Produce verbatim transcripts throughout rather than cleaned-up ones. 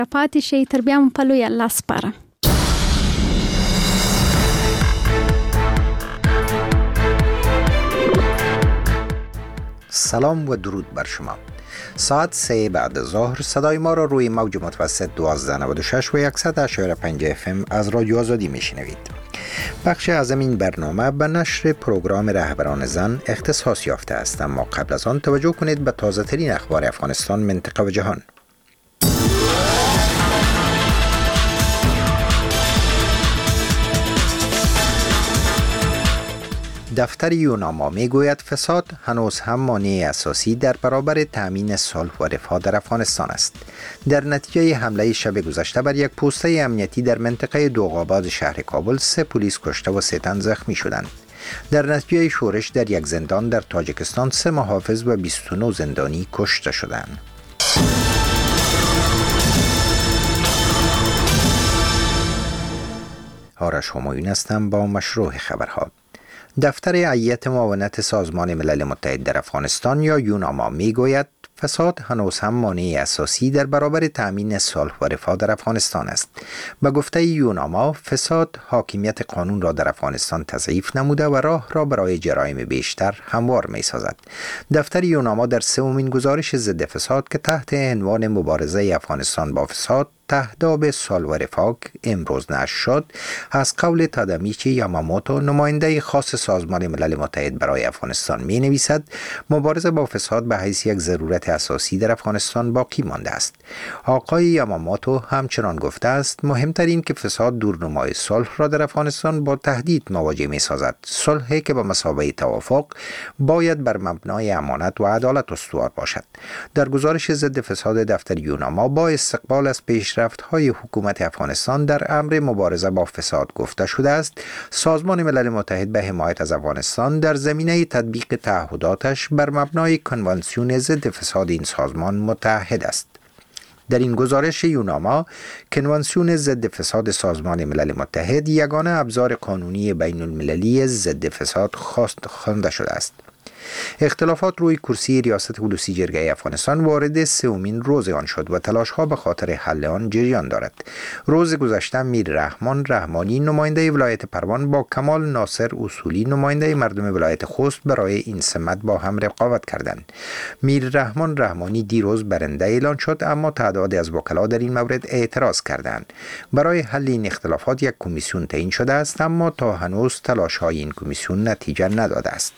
پاتې شي تر بیا مو په لوی الله سپاره. سلام و درود بر شما. ساعت سه بعد ظهر صدای ما را روی موج متوسط دوازده نود و شش و صد و هشت و پنج اف ام از رادیو آزادی میشنوید. بخش از این برنامه به نشر پروگرام رهبران زن اختصاص یافته است، اما قبل از آن توجه کنید به تازه ترین اخبار افغانستان، منطقه و جهان. دفتر یوناما می گوید فساد هنوز هم مانع اساسی در برابر تأمین صلح و رفاه در افغانستان است. در نتیجه حمله شب گذشته بر یک پوسته امنیتی در منطقه دوغاباد شهر کابل، سه پلیس کشته و سه تن زخمی شدند. در نتیجه شورش در یک زندان در تاجیکستان، سه محافظ و بیست و نه زندانی کشته شدند. آرش همایون هستم با مشروع خبرها. دفتر هیئت معاونت سازمان ملل متحد در افغانستان یا یوناما می گوید فساد هنوز هم مانع اساسی در برابر تأمین صلح و رفاه در افغانستان است. به گفته یوناما، فساد حاکمیت قانون را در افغانستان تضعیف نموده و راه را برای جرایم بیشتر هموار می سازد. دفتر یوناما در سومین گزارش ضد فساد که تحت عنوان مبارزه افغانستان با فساد تهداب صلح و رفاه امروز نشر شد، از قول تادامیچی یاماموتو، نماینده خاص سازمان ملل متحد برای افغانستان، می نویسد مبارزه با فساد به حیث یک ضرورت اساسی در افغانستان باقی مانده است. آقای یاماموتو همچنان گفته است مهمترین که فساد دورنمای صلح را در افغانستان با تهدید مواجه می سازد. صلحی که به مثابه توافق باید بر مبنای امانت و عدالت استوار باشد. در گزارش ضد فساد دفتر یوناما با استقبال از پیش های حکومت افغانستان در امر مبارزه با فساد گفته شده است سازمان ملل متحد به حمایت از افغانستان در زمینه تطبیق تعهداتش بر مبنای کنوانسیون ضد فساد این سازمان متحد است. در این گزارش یوناما، کنوانسیون ضد فساد سازمان ملل متحد یگانه ابزار قانونی بین المللی ضد فساد خوانده شده است. اختلافات روی کرسی ریاست خلوصی جرگه افغانستان وارد سومین روز آن شد و تلاش‌ها به خاطر حل آن جریان دارد. روز گذشته میر رحمان رحمانی نماینده ولایت پروان با کمال ناصر اصولی نماینده مردم ولایت خوست برای این سمت با هم رقابت کردند. میر رحمان رحمانی دیروز برنده اعلان شد، اما تعدادی از وکلا در این مورد اعتراض کردند. برای حل این اختلافات یک کمیسیون تعیین شده است، اما تا هنوز تلاش‌های این کمیسیون نتیجه نداده است.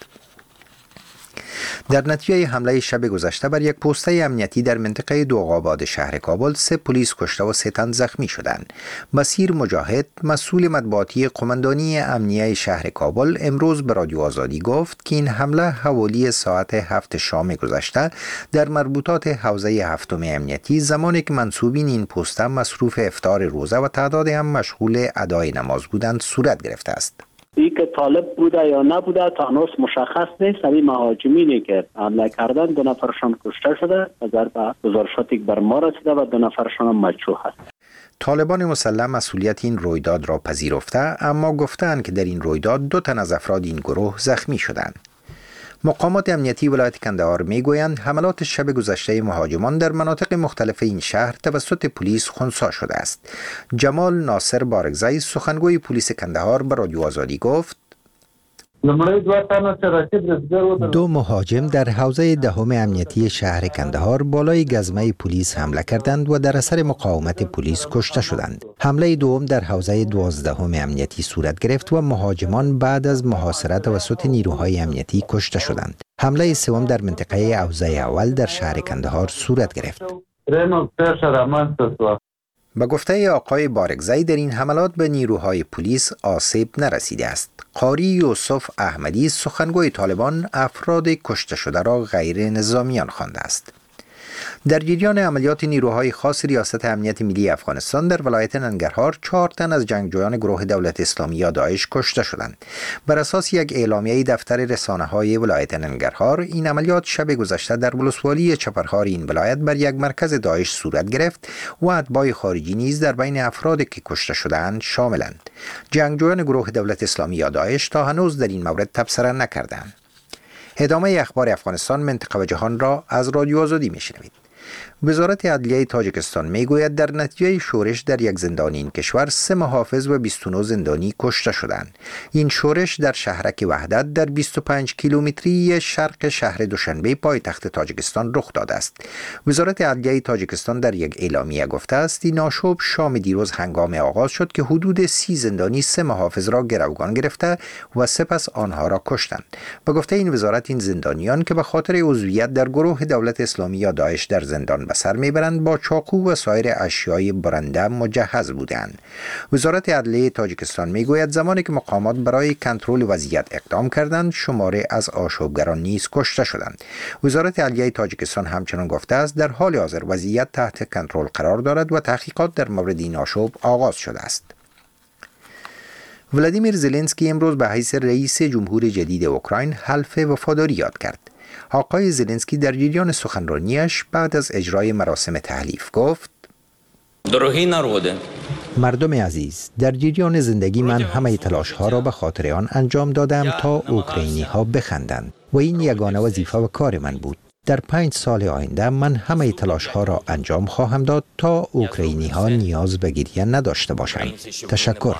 در نتیجه حمله شب گذشته بر یک پوسته امنیتی در منطقه دوغاباد شهر کابل، سه پلیس کشته و سه تن زخمی شدند. بصیر مجاهد، مسئول مطبوعاتی قماندانی امنیه شهر کابل، امروز به رادیو آزادی گفت که این حمله حوالی ساعت هفت شام گذشته در مربوطات حوزه هفتم امنیتی، زمانی که منصوبین این پوسته مصروف افطار روزه و تعداد هم مشغول ادای نماز بودند صورت گرفته است. ای که طالب بوده یا نبوده تا هنوز مشخص نیست. این مهاجمینی که حمله کردن دو نفرشان کشته شده، نظر به گزارشاتی که بر ما رسیده، و دو نفرشان هم مجروح هست. طالبان مسلح مسئولیت این رویداد را پذیرفته، اما گفتند که در این رویداد دو تن از افراد این گروه زخمی شدند. مقامات امنیتی ولایت کندهار میگویند حملات شب گذشته مهاجمان در مناطق مختلف این شهر توسط پلیس خنثی شده است. جمال ناصر بارگزای، سخنگوی پلیس کندهار، به رادیو آزادی گفت دو مهاجم در حوزه دهم امنیتی شهر کندهار بالای گزمه پلیس حمله کردند و در اثر مقاومت پلیس کشته شدند. حمله دوم در حوزه دوازدهم امنیتی صورت گرفت و مهاجمان بعد از محاصره توسط نیروهای امنیتی کشته شدند. حمله سوم در منطقه حوزه اول در شهر کندهار صورت گرفت. به گفته آقای بارگزای، در این حملات به نیروهای پلیس آسیب نرسیده است. قاری یوسف احمدی، سخنگوی طالبان، افراد کشته شده را غیر نظامیان خوانده است. در جریان عملیات نیروهای خاص ریاست امنیت ملی افغانستان در ولایت ننگرهار، چهار تن از جنگجویان گروه دولت اسلامی یا داعش کشته شدند. بر اساس یک اعلامیه دفتر رسانه‌های ولایت ننگرهار، این عملیات شب گذشته در ولسوالی چپرهار این ولایت بر یک مرکز داعش صورت گرفت و اتباع خارجی نیز در بین افرادی که کشته شدند شاملند. جنگجویان گروه دولت اسلامی یا داعش تا هنوز در این مورد تبصره نکردند. ادامه اخبار افغانستان، منطقه و جهان را از رادیو آزادی میشنوید. وزارت عدلیه تاجیکستان میگوید در نتیجه شورش در یک زندان این کشور سه محافظ و بیست و نه زندانی کشته شدند. این شورش در شهرک وحدت در بیست و پنج کیلومتری شرق شهر دوشنبه پایتخت تاجیکستان رخ داده است. وزارت عدلیه تاجیکستان در یک اعلامیه گفته است این آشوب شام دیروز هنگام آغاز شد که حدود سی زندانی سه محافظ را گروگان گرفته و سپس آنها را کشتند. به گفته این وزارت این زندانیان که به خاطر عضویت در گروه دولت اسلامی یا داعش در زندان به سر میبرند با چاقو و سایر اشیای برنده مجهز بودند. وزارت عدلیه تاجیکستان میگوید زمانی که مقامات برای کنترل وضعیت اقدام کردند شماره از آشوبگران نیز کشته شدند. وزارت عدلیه تاجیکستان همچنان گفته است در حال حاضر وضعیت تحت کنترل قرار دارد و تحقیقات در مورد این آشوب آغاز شده است. ولادیمیر زلنسکی امروز به حیث رئیس جمهور جدید اوکراین حلف وفاداری یاد کرد. آقای زلنسکی در جریان سخنرانیش بعد از اجرای مراسم تحلیف گفت: مردم عزیز، در جریان زندگی من همه تلاش ها را به خاطر آن انجام دادم تا اوکراینی ها بخندند و این یگانه وظیفه و کار من بود. در پنج سال آینده من همه تلاش ها را انجام خواهم داد تا اوکراینی ها نیاز به گریه نداشته باشند. تشکر.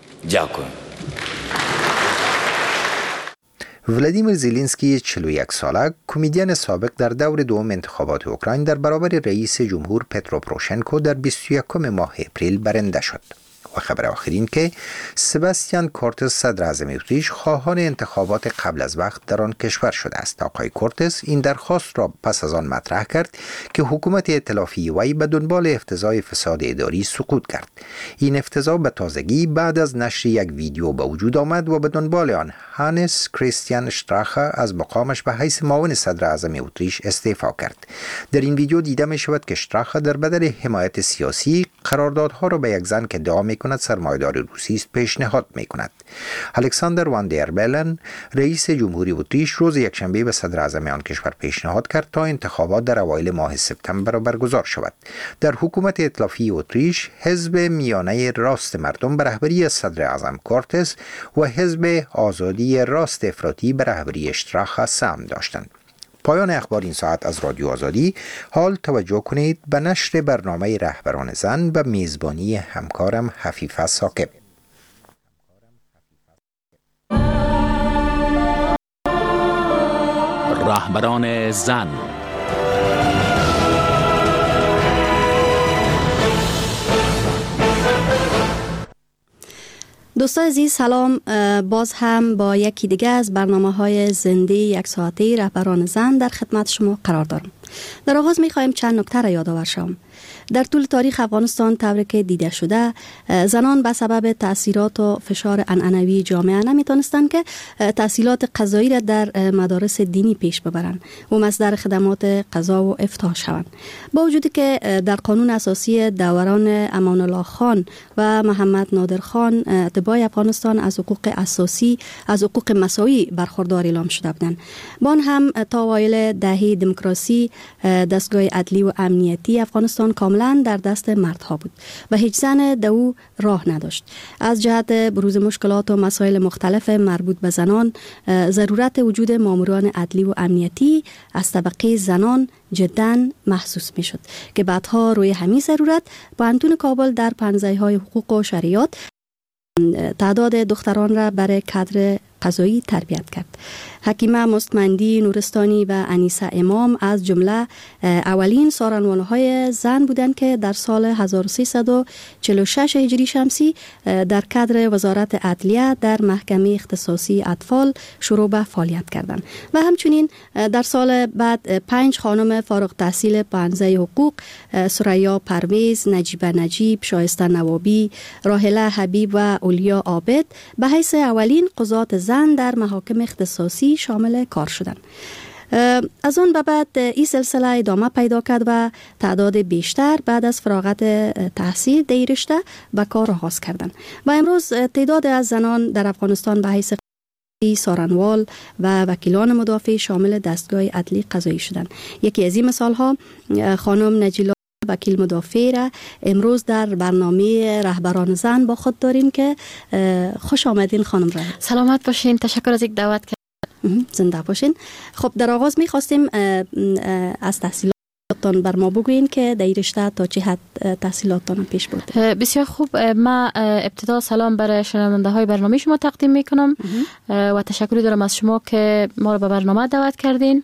ولادیمیر زلنسکی چهل و یک ساله کمدین سابق در دور دوم انتخابات اوکراین در برابر رئیس جمهور پترو پروشنکو در بیست و یکم ماه اپریل برنده شد. و خبر آخرین که سباستیان کورتز صدر اعظم اتریش خواهان انتخابات قبل از وقت در آن کشور شده است. آقای کورتز این درخواست را پس از آن مطرح کرد که حکومت ائتلافی وی به دنبال افتضاح فساد اداری سقوط کرد. این افتضاح به تازگی بعد از نشر یک ویدیو به وجود آمد و به دنبال آن هانس کریستیان شتراخه از مقامش به حیث معاون صدر اعظم اتریش استعفا کرد. در این ویدیو دیده می شود که شتراخه در بدل حمایت سیاسی قراردادها را به یک زن که ادعا می کند سرمایه‌دار روسی است پیشنهاد می کند. الکساندر وان در بلن رئیس جمهوری اتریش روز یکشنبه به صدر اعظم آن کشور پیشنهاد کرد تا انتخابات در اوایل ماه سپتامبر برگزار شود. در حکومت ائتلافی اتریش حزب میانه راست مردم به رهبری صدر اعظم کورتز و حزب آزادی راست افراطی به رهبری اشتراخ سهم داشتند. پایان اخبار این ساعت از رادیو آزادی. حال توجه کنید به نشر برنامه رهبران زن به میزبانی همکارم حفیفه ثاقب. رهبران زن. دوستان عزیز سلام، باز هم با یکی دیگه از برنامه های زنده یک ساعته رهبران زن در خدمت شما قرار دارم. در آغاز می خواهیم چند نکته را یادآور شوم. در طول تاریخ افغانستان طوری که دیده شده زنان به سبب تأثیرات و فشار عنعنوی جامعه نمیتونستند که تحصیلات قضایی را در مدارس دینی پیش ببرند و مصدر خدمات قضا و افتاح شوند. با وجودی که در قانون اساسی دوران امان الله خان و محمد نادر خان اتباع افغانستان از حقوق اساسی از حقوق مساوی برخوردار اعلام شده بودند، با آن هم تا اوایل دهه دموکراسی دستگاه عدلی و امنیتی افغانستان کاملا در دست مردها بود و هیچ زن در او راه نداشت. از جهت بروز مشکلات و مسائل مختلف مربوط به زنان، ضرورت وجود ماموران عدلی و امنیتی از طبقه زنان جدا محسوس می شد که بعدها روی همین ضرورت پوهنتون کابل در پانزده های حقوق و شریعت تعداد دختران را برای کادر قضایی تربیت کرد. حکیمه مستمندی نورستانی و انیسه امام از جمله اولین سارنوانهای زن بودند که در سال هزار و سیصد و چهل و شش هجری شمسی در کادر وزارت عدلیه در محکمه اختصاصی اطفال شروع به فعالیت کردند و همچنین در سال بعد پنج خانم فارغ التحصیل پانزده حقوق، ثریا پرویز، نجیبه نجیب، شایسته نوابی، راحله حبیب و اولیا عابد به حیث اولین قضات زن در محاکم اختصاصی شامل کار شدند. از آن به بعد این سلسله ادامه پیدا کرد و تعداد بیشتر بعد از فراغت تحصیل در رشته به کار آغاز کردند و امروز تعداد از زنان در افغانستان به حیث سارنوال و وکیلان مدافع شامل دستگاه عدلی قضایی شدند. یکی از این مثال ها خانم نجیلا وکیل مدافع را امروز در برنامه رهبران زن با خود داریم که خوش آمدین خانم را. سلامت باشین، تشکر از یک دعوت. زنده باشین. خب در آغاز می خواستیم از تحصیلات تان بر ما بگوین که در این رشته تا چه حد تحصیلاتتان پیش برده؟ بسیار خوب. ما ابتدا سلام برای شنونده های برنامه شما تقدیم میکنم و تشکر دارم از شما که ما رو به برنامه دعوت کردین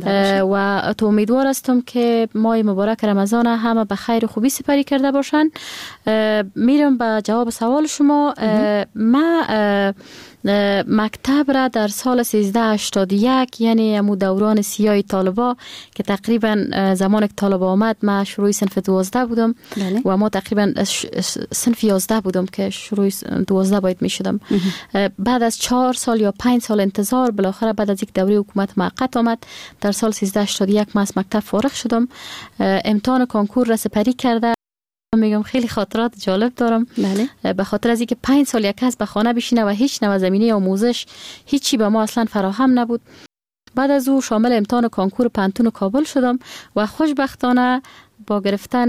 و تو امیدوار هستم که ماه مبارک رمضان همه به خیر و خوبی سپری کرده باشن. میرم به جواب سوال شما. ما مکتب را در سال سیزده هشتاد و یک یعنی امو دوران سیاه طالبا که تقریبا زمان که طالبا آمد ما شروع صنف دوازده بودم بله. و ما تقریبا صنف یازده بودم که شروع دوازده باید می شدم. بعد از چهار سال یا پنج سال انتظار بالاخره بعد از یک دوره حکومت موقت آمد در سال سیزده هشتاد و یک ما از مکتب فارغ شدم. امتحان کنکور را سپری کرده میگم خیلی خاطرات جالب دارم. بله. به خاطر از اینکه پنج سال یک کس به خانه بشینه و هیچ نوع زمینه آموزش هیچی به ما اصلا فراهم نبود. بعد از او شامل امتحان کنکور پنتون کابل شدم و خوشبختانه با گرفتن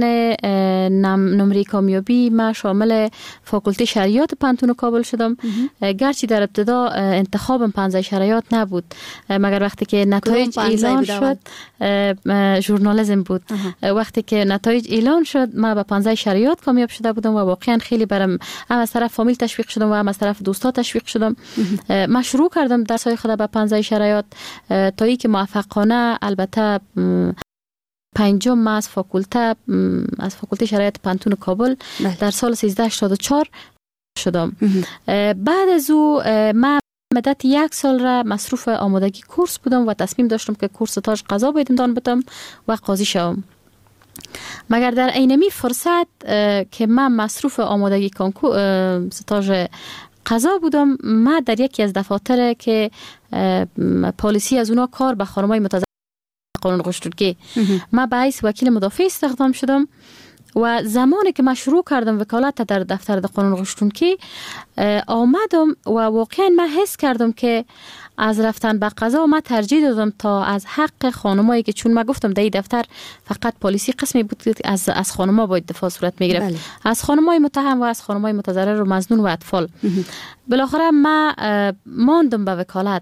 نمره کامیابی ما شامل فاکولته شریعت پنتون کابل شدم. گرچه در ابتدا انتخابم پنزه شریعت نبود مگر وقتی که نتایج اعلان شد ژورنالیسم بود. وقتی که نتایج اعلان شد ما به پنزه شریعت کامیاب شده بودم و واقعا خیلی برام هم از طرف فامیل تشویق شدم و هم از طرف دوستا تشویق شدم. ما شروع کردم درسای خود به پنزه شریعت تا اینکه موفقانه البته پنجم ما از فاکولته از فاکولته شرایط پنتون کابل بله. در سال سیزده هشتاد و چهار شدم. بعد از او ما مدت یک سال را مصروف آمادگی کورس بودم و تصمیم داشتم که کورس ستاژ قضا باید امتحان بدم و قاضی شوم. مگر در اینمی فرصت که من مصروف آمادگی ستاژ قضا بودم ما در یکی از دفاتر که پالیسی از اونا کار به خانمای متضرر قانون قشتورگی ما به حیث وکیل مدافع استخدام شدم و زمانی که من شروع کردم وکالت در دفتر قانون قشتورگی آمدم و واقعا من حس کردم که از رفتن به قضا ما ترجیح دادم تا از حق خانمایی که چون ما گفتم در این دفتر فقط پالیسی قسمی بود که از از خانم‌ها باید دفاع صورت میگرفت بله. از خانمای متهم و از خانمای متضرر و مظنون و اطفال. بالاخره ما ماندم به وکالت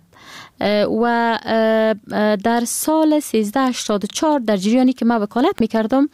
و در سال سیزده هشتاد و چهار در جریانی که ما وکالت میکردم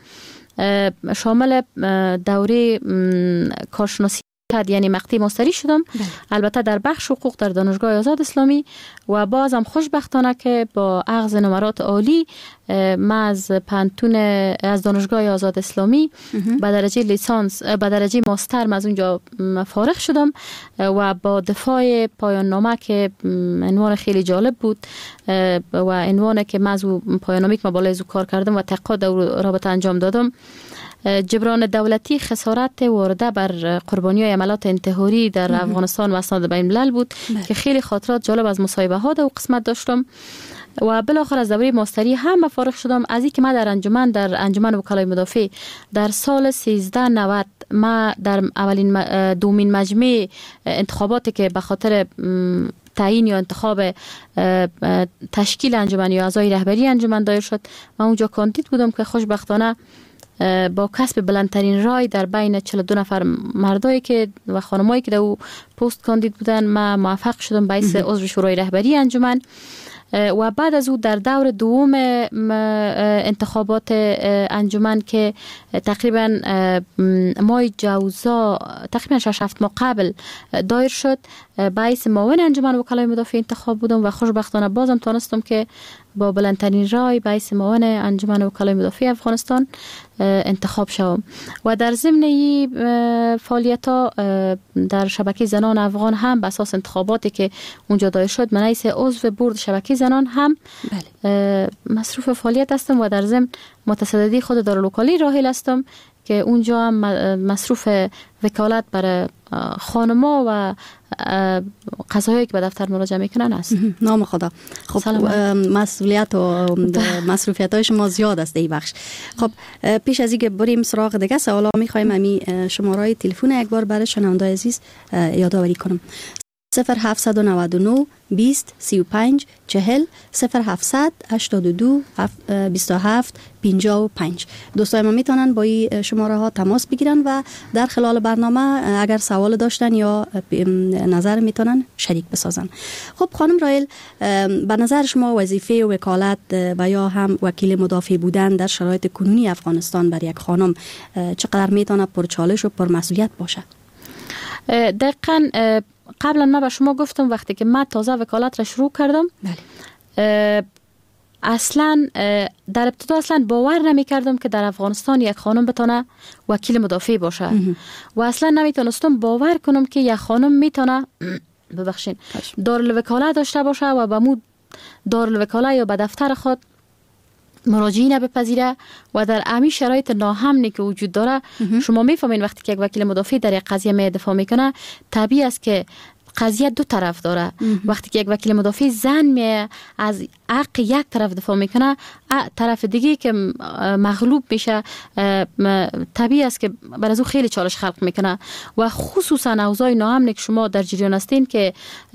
شامل دوره کارشناسی یعنی مقطع ماستری شدم بله. البته در بخش حقوق در دانشگاه آزاد اسلامی و بازم خوشبختانه که با اخذ نمرات عالی ما از پنتون از دانشگاه آزاد اسلامی به درجه لیسانس به درجه ماستر از اونجا فارغ شدم و با دفاع پایان نامه که عنوان خیلی جالب بود و عنوان که من از پایان نامه که من بالای از کار کردم و تحقیقات رابطه انجام دادم جبران دولتی خسارت وارده بر قربانی‌های عملات انتحاری در مهم. افغانستان و اسناد بین الملل بود مهم. که خیلی خاطرات جالب از مصاحبه ها و قسمت داشتم و بالاخره از دوره ماستری هم فارغ شدم. از اینکه ما در انجمن در انجمن وکلای مدافع در سال سیزده نود ما در اولین دومین مجمع انتخاباتی که به خاطر تعیین یا انتخاب تشکیل انجمن یا اعضای رهبری انجمن دایر شد من اونجا کاندید بودم که خوشبختانه با کسب بلندترین رای در بین چهل و دو نفر مردایی که و خانمایی که در او پست کاندید بودن ما موفق شدم به حیث عضو شورای رهبری انجمن و بعد از او در دور دوم انتخابات انجمن که تقریبا ماه جوزا تقریبا شش هفت ماه قبل دایر شد به حیث معاون انجمن وکلای مدافع انتخاب بودم و خوشبختانه بازم تونستم که با بلندترین رای به حیث معاون انجمن وکلای مدافع افغانستان انتخاب شوم و در ضمن این فعالیت‌ها در شبکه زنان افغان هم به اساس انتخاباتی که اونجا دایر شد من حیث عضو بورد شبکه زنان هم بله. مصروف فعالیت هستم و در ضمن متصدی خود دارالوکالی راحل هستم که اونجا هم مصروف وکالت برای خانما و قضایایی که به دفتر مراجعه میکنن است. نام خدا. خب مسئولیت و مصروفیت های شما زیاد است این بخش. خب پیش از اینکه بریم سراغ دیگه سوالا میخوایم امی شماره تلفن یک بار برای شنونده عزیز یادآوری کنم. صفر هفت نه نه بیست سی و پنج چهل صفر هفتصد هشتاد و دو بیست و هفت پنجاه و پنج. دوستای ما میتونن با این شماره ها تماس بگیرن و در خلال برنامه اگر سوال داشتن یا نظر میتونن شریک بسازن. خب خانم رایل، به نظر شما وظیفه وکالت و یا هم وکیل مدافع بودن در شرایط کنونی افغانستان بر یک خانم چقدر میتونه پرچالش و پرمسئولیت باشه؟ دقیقاً قبلا من به شما گفتم وقتی که من تازه وکالت را شروع کردم، بله. اصلا در ابتدا اصلا باور نمی کردم که در افغانستان یک خانم بتونه وکیل مدافع باشه و اصلا نمیتونستم باور کنم که یک خانم میتونه ببخشین دارالوکاله داشته باشه و به مو دارالوکاله یا به دفتر خود مراجعین بپذیره و در امی شرایط ناامنی که وجود داره شما میفهمین وقتی که یک وکیل مدافع در یک قضیه می دفاع میکنه طبیعی است که قضیه دو طرف داره. وقتی که یک وکیل مدافع زن می از حق یک طرف دفاع میکنه، طرف دیگه که مغلوب میشه طبیعی است که بر از او خیلی چالش خلق میکنه و خصوصا اوضاع ناامنی که شما در جریان هستین که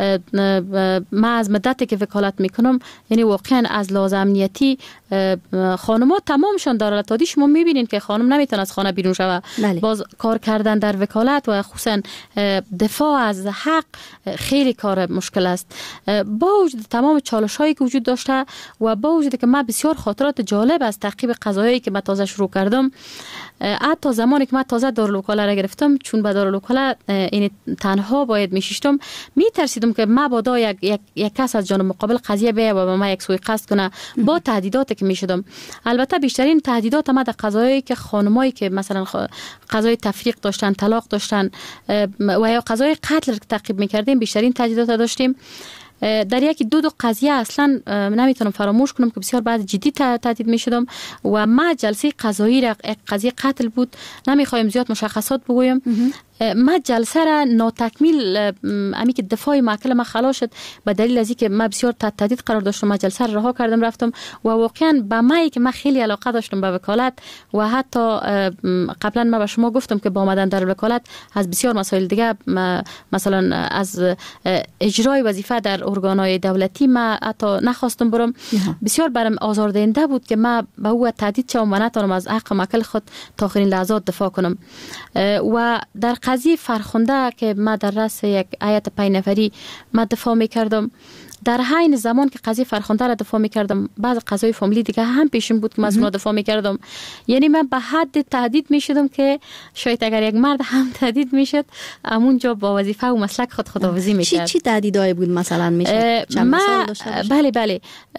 من از مدتی که وکالت میکنم، یعنی واقعا از لحاظ امنیتی خانم‌ها تمامشون در حالت عادی شما میبینین که خانم نمیتونه از خانه بیرون شوه. باز کار کردن در وکالت و خصوصا دفاع از حق خیلی کار مشکل است. با وجود تمام چالش هایی که وجود داشته و با وجود که من بسیار خاطرات جالب از تعقیب قضایی که من تازه شروع کردم، حتی زمانی که من تازه دارالوکاله را گرفتم، چون به دارالوکاله این تنها باید میشیشتم، میترسیدم که مبادا یک یک یک کس از جانب مقابل قضیه بیاید و به من یک سوء قصد کنه با تهدیداتی که میشدم. البته بیشترین تهدیدات ما در قضایی که خانمایی که مثلا قضای تفریق داشتن، طلاق داشتن و یا قضای قتل را تعقیب میکردیم، بیشترین تهدیدات داشتیم. در یکی دو دو قضیه اصلا نمیتونم فراموش کنم که بسیار بعد جدی تهدید میشدم و ما جلسه قضایی را، قضیه قتل بود، نمیخوایم زیاد مشخصات بگویم، ما جلسه را ناتکمیل، امی که دفاع معکل ما خلاص شد به دلیل از اینکه ما بسیار تحت تهدید قرار داشتم. ما جلسه را رها کردم رفتم و واقعا به ما که ما خیلی علاقه داشتم به وکالت و حتی قبلا ما به شما گفتم که با آمدن در وکالت از بسیار مسائل دیگه، مثلا از اجرای وظیفه در ارگانهای دولتی ما حتی نخواستم برم. بسیار برام آزاردهنده بود که ما به او تهدید شدم و نتونم از حق معکل خود تا آخرین لحظات دفاع کنم. و در قضیه فرخنده که ما در رأس یک هیئت پنج نفری ما دفاع میکردم، در حین زمان که قضیه فرخنده را دفاع میکردم، بعض قضای فامیلی دیگه هم پیشم بود که من از اونها دفاع میکردم. یعنی من به حد تهدید میشدم که شاید اگر یک مرد هم تهدید میشد، همونجا با وظیفه و مسلک خود خداحافظی میکرد. چی چی تهدیدایی بود مثلا میشه؟ ما بله بله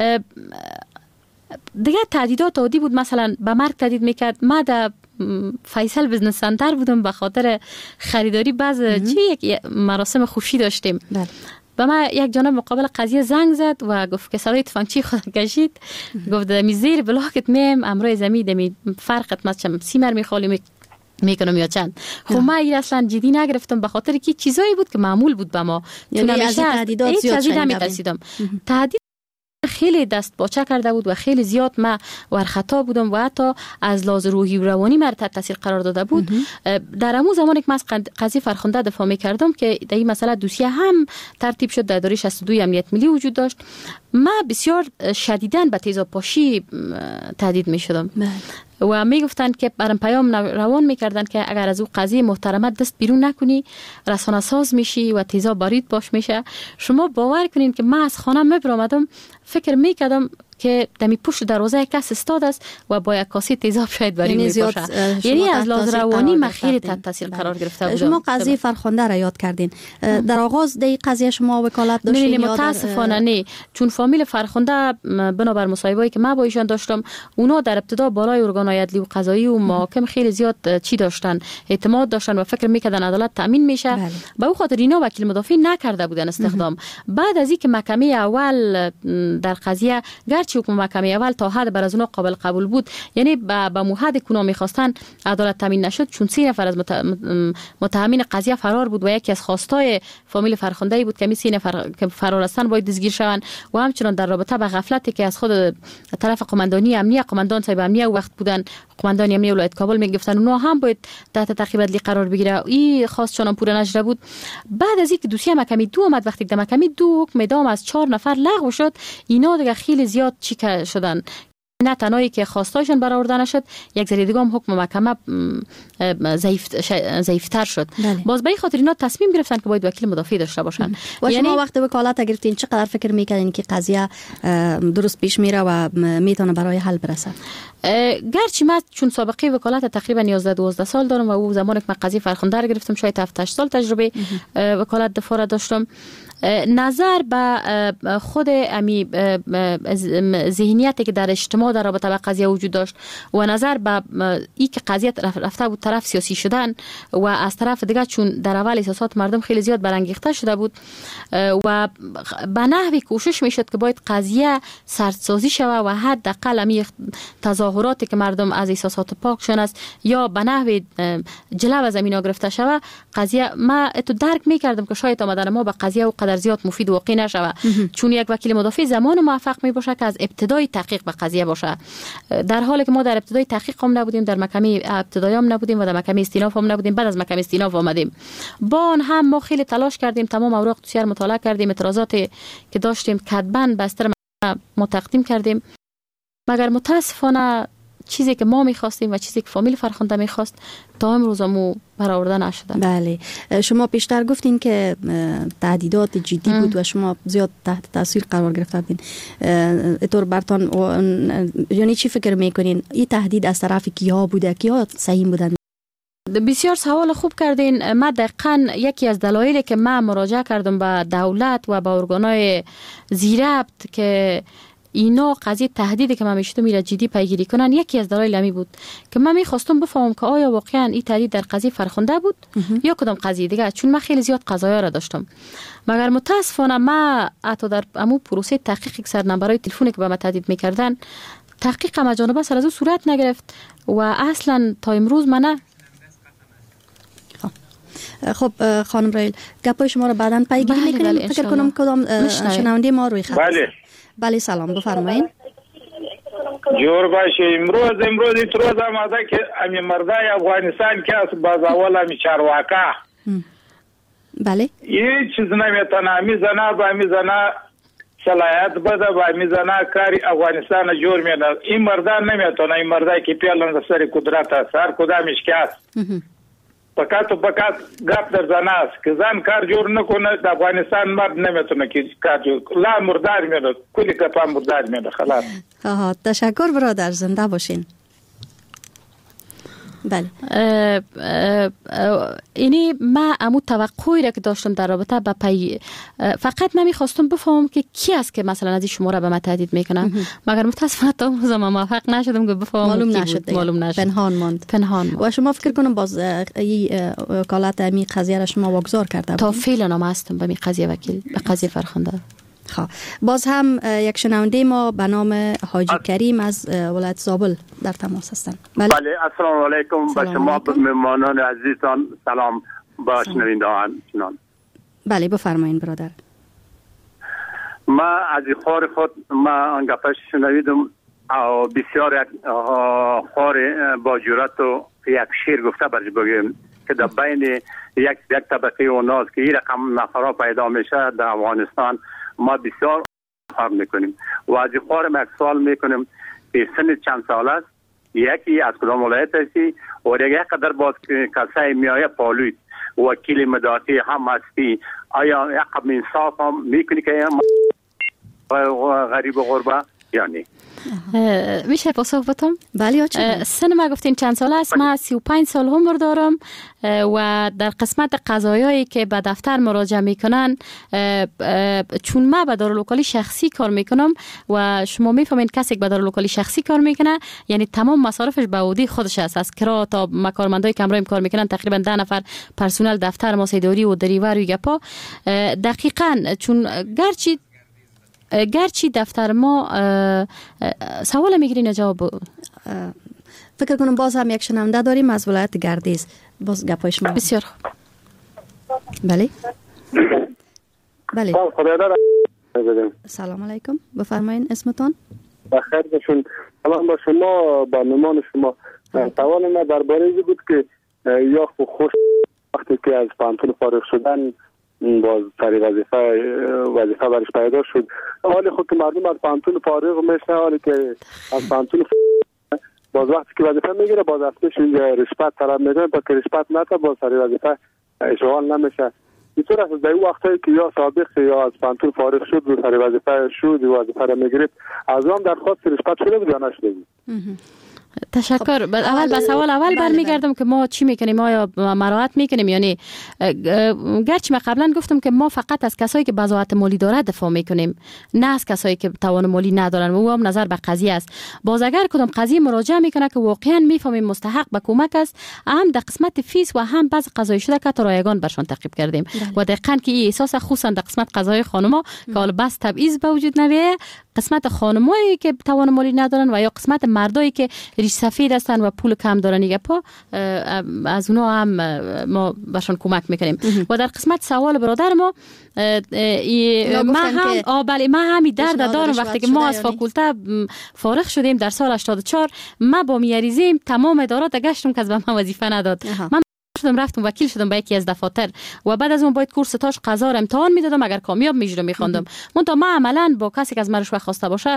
دیگه تهدیدات عادی بود. مثلا به مرگ تهدید میکرد. ما در فیصل بزنس سنتر بودم، به خاطر خریداری بعض چی یک مراسم خوشی داشتیم. بله. به من یک جانب مقابل قضیه زنگ زد و گفت که صدای تفنگچی خود کشید. گفت می زیر بلاکت میم امروز زمین دمی فرقت مثلا سیمر میخوالی میکنم یا چند. خب ما این اصلا جدی نگرفتم به خاطر که چیزایی بود که معمول بود به ما. یعنی از تهدیدات زیاد شنیدم. تهدید خیلی دست باچه کرده بود و خیلی زیاد ما ورخطا بودم و حتی از لحاظ روحی و روانی مرا تحت تاثیر قرار داده بود. در همون زمانی که من از قضیه فرخنده دفاع می‌کردم که در این مسئله دوسیه هم ترتیب شد، در دایره شصت و دو امنیت ملی وجود داشت، ما بسیار شدیداً به تیزاب‌پاشی تهدید می‌شدم و میگفتن که برام پیام روان میکردن که اگر از او قضیه محترمه دست بیرون نکنی رسانه ساز میشی و تیزاب بارید باش میشه. شما باور کنین که من از خانه میبرامدم فکر میکردم که دمی پشت دروازه کس استاد است و با یک کاسه تیزاب شاید برای می باشه. یعنی از لحاظ روانی من خیلی تحت تاثیر قرار گرفته بودم. شما قضیه فرخنده را یاد کردین. در آغاز دی قضیه شما وکالت داشتین؟ نه متاسفانه نه، چون فامیل فرخنده بنابر مصاحبه‌ای که من با ایشان داشتم، اونا در ابتدا بالای ارگان‌های عدلی و قضایی و محاکم خیلی زیاد چی داشتن، اعتماد داشتن و فکر میکردن عدالت تامین میشه. به او خاطر اینا وکیل مدافع نکرده بودن استخدام. بعد از اینکه محکمه اول در قضیه گرچه حکم محکمه اول تا حد بر از اونها قابل قبول بود، یعنی به مو حد کنا میخواستن عدالت تامین نشد، چون سه نفر از متهمین قضیه فرار بود و یکی از خواستای فامیل فرخنده بود که می سه نفر که فرار هستن باید دستگیر شوند و همچنان در رابطه با غفلتی که از خود طرف قماندانی امنیه، قماندان صاحب امنیه وقت بودن، قماندان امنیه ولایت کابل میگفتن اونها هم باید تحت تعقیب عدلی قرار بگیره. این خواستشان پوره نشده بود. بعد از اینکه دوسیه محکمه دو اومد، وقتی که محکمه دو حکم اعدام از چهار نفر لغو شد، اینا دیگه خیلی زیاد چیک شدن، نه تنهایی که خواستایشان برآورده نشد، یک ذره دیگه هم حکم محکمه ضعیف ضعیفتر شد. بله. باز برای خاطر اینا تصمیم گرفتن که باید وکیل مدافع داشته باشن. و یعنی شما وقتی وکالت گرفتین چقدر فکر میکردین که قضیه درست پیش میره و میتونه برای حل برسه؟ گرچه من چون سابقه وکالت تقریبا یازده دوازده سال دارم و او زمانی که من قضیه فرخنده رو گرفتم شاید هفت هشت سال تجربه وکالت دفاع داشتم، نظر به خود امی ذهنیتی که در اجتماع در رابطه با قضیه وجود داشت و نظر به این که قضیه رفته بود طرف سیاسی شدن و از طرف دیگه چون در اول احساسات مردم خیلی زیاد برانگیخته شده بود و به نحوی کوشش میشد که باید قضیه سردسازی شوه و حداقل امی تظاهراتی که مردم از احساسات پاکشون است یا به نحوی جلو از امینا گرفته شوه، قضیه ما تو درک میکردم که شاید آمدن ما به قضیه و قدر زیاد مفید واقع نشوه، چون یک وکیل مدافع زمان موفق می باشه که از ابتدای تحقیق به قضیه باشه، در حالی که ما در ابتدای تحقیق هم نبودیم، در محکمه ابتدایی هم نبودیم و در محکمه استیناف هم نبودیم، بعد از محکمه استیناف آمدیم. با آن هم ما خیلی تلاش کردیم، تمام اوراق دوسیه مطالعه کردیم، اعتراضاتی که داشتیم کتباً به استر ما تقدیم کردیم، مگر متاسفانه چیزی که ما می‌خواستیم و چیزی که فامیل فرخنده می‌خواست تا امروزمو برآورده نشده. بله، شما پیشتر گفتین که تهدیدات جدی ام. بود و شما زیاد تحت تاثیر قرار گرفتین. اینطور برتان یعنی چی فکر میکنین این تهدید از طرف کیا بوده، کیا صحیح بودن؟ بسیار سوال خوب کردین. ما دقیقاً یکی از دلایلی که من مراجعه کردم به دولت و به ارگان‌های زیربط که اینا قضیه تهدیدی که من میشتم میره جدی پیگیری کنن، یکی از دلایل همی بود که من میخواستم بفهمم که آیا واقعا این تهدید در قضیه فرخنده بود یا کدام قضیه دیگه، چون من خیلی زیاد قضایا را داشتم. مگر متاسفانه ما حتی در امو پروسه تحقیق یک سر نمبرای تلفنی که به من تهدید میکردن تحقیق ما جانبه سر از او صورت نگرفت و اصلا تا امروز من. خب خانم رایل، گپای شما رو بعداً پیگیری بله میکنیم. بله فکر کنم کدام شنونده ما روی خط. بله بله سلام، بفرمایید. جور باشه. امروز امروز این روز آمده که امی مردای افغانستان که از باز اول امی چارواکا بله این چیز نمیتونه امی زنا با امی زنا صلاحیت بده با امی زنا کاری افغانستان جور میده. این مردان نمیتونه، این مردای که پیلان سر قدرت است، هر کدامش که است فقط و فقط گپ در زن است که زن کار جور نکنه در افغانستان مرد نمیتونه که کار جور لا مردار میده، کلی کپا مردار میده. خلاص. آها، تشکر برادر، زنده باشین. بله اینی ما امو توقعی را که داشتم در رابطه با پی فقط من میخواستم بفهمم که کی است که مثلا از این شما را به من تهدید میکنه، مگر متاسفانه تا امروز ما موفق نشدم که بفهمم. معلوم نشد، معلوم نشد، پنهان ماند. پنهان ماند. و شما فکر کنم باز این وکالت امی قضیه را شما واگذار کرده تا فعلا نام هستم به می قضیه وکیل به قضیه فرخنده. خب باز هم یک شنونده ما به نام حاجی کریم از ولایت زابل در تماس هستند. بله, بله السلام علیکم به شما مهمانان عزیزان، سلام با شنوندگان. بله بفرمایید برادر. ما از خور خود ما انگپش شنیدم او بسیار خور با جرأت و یک شیر گفته برش بگیم که در بین یک یک طبقه و ناز که این رقم نفرها پیدا میشه در افغانستان ما بسیار خواهر میکنیم و از خواهر یک سوال میکنیم که سن چند سال است، یکی از کدام ولایت هستی و یک قدر باز کسای میایه پالوید وکیل مدافع هم هستی، آیا یک قبل انصاف هم میکنی که غریب و غربه یا نه؟ میشه پاسخ بدم؟ بله. سن ما گفتین چند سال است؟ ما سی و پنج سال عمر دارم و در قسمت قضایایی که به دفتر مراجعه میکنن، چون ما به دارالوکالی شخصی کار میکنم و شما میفهمین کسی که به دارالوکالی شخصی کار میکنه یعنی تمام مصارفش به عهده خودش است، از کرا تا کارمندای که همراهیم کار میکنن تقریبا ده نفر پرسنل دفتر ما، اداری و دریور و گپا. دقیقاً چون گرچه گرچه دفتر ما سوال میگیرین جواب فکر کنم باز هم یک شنونده داریم از ولایت گردیز. باز گپای شما. بسیار خوب. بله بله بدیم. سلام علیکم، بفرمایین اسمتون. بخیر باشین. سلام با شما، با مهمان شما. سوال من درباره این بود که یا خوش وقتی که از پانتون فارغ شدن باز سری وظیفه وظیفه برش پیدا شد، حالی خود که مردم از پانتون فارغ میشه، حالی که از پانتون باز وقتی که وظیفه میگیره باز اصلش رشوت طلب میکنه، تا که رشوت نده باز سری وظیفه اشغال نمیشه. اینطور است در اون وقتایی که یا سابق یا از پانتون فارغ شد و سری وظیفه شد و وظیفه را میگرفت، از هم درخواست رشوت شده بود یا نشده بود؟ تشکر. اول به سوال اول برمیگردم که ما چی میکنیم، آیا مراعات میکنیم یعنی گرچه من قبلا گفتم که ما فقط از کسایی که بضاعت مالی داره دفاع میکنیم، نه از کسایی که توان مالی ندارن و او هم نظر به قضیه است. باز اگر کدام قضیه مراجعه میکنه که واقعا میفهمیم مستحق به کمک است، هم در قسمت فیس و هم بعض قضایی شده که رایگان برشون تعقیب کردیم و دقیقاً که این احساس خصوصا در قسمت قضای خانم‌ها که حالا بس تبعیض به وجود نمیاد، قسمت خانمایی که توان مالی ندارن و یا قسمت مردایی که ریش سفید هستن و پول کم دارن دیگه پا از اونها هم ما برشون کمک میکنیم. و در قسمت سوال برادر ما ما هم آبلی ما همی درد دارم وقتی که ما از فاکولته فارغ شدیم در سال هشتاد و چهار، ما با میاریزیم تمام ادارات گشتم که از به ما وظیفه نداد. من شدم رفتم وکیل شدم به یکی از دفاتر و بعد از اون باید کورس تاش قضا را امتحان میدادم، اگر کامیاب میشدم میخوندم. من تا ما عملا با کسی که از من رشوه خواسته باشه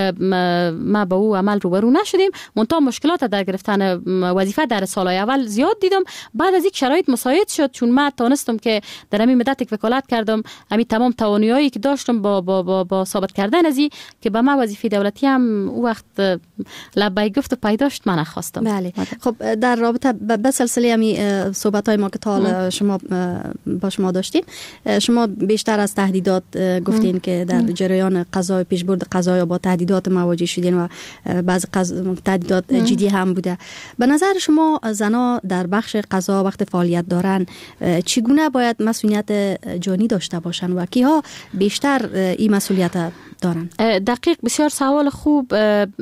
ما با او عمل روبرو نشدیم. من تا مشکلات در گرفتن وظیفه در سالهای اول زیاد دیدم. بعد از یک شرایط مساعد شد، چون ما تونستم که در همین مدت یک وکالت کردم، همین تمام توانایی که داشتم با با با, با ثابت کردن ازی که به ما وظیفه دولتی هم او وقت لبای گفت و پیداشت من نخواستم. بله. خب در رابطه به سلسله همی صحبت های ما که تا شما با شما داشتیم، شما بیشتر از تهدیدات گفتین که در جریان قضای پیشبرد قضایی با تهدیدات مواجه شدین و بعض تهدیدات جدی هم بوده. به نظر شما زنا در بخش قضا وقت فعالیت دارن چگونه باید مسئولیت جانی داشته باشن و کیها بیشتر این مسئولیت دارن؟ دقیق، بسیار سوال خوب.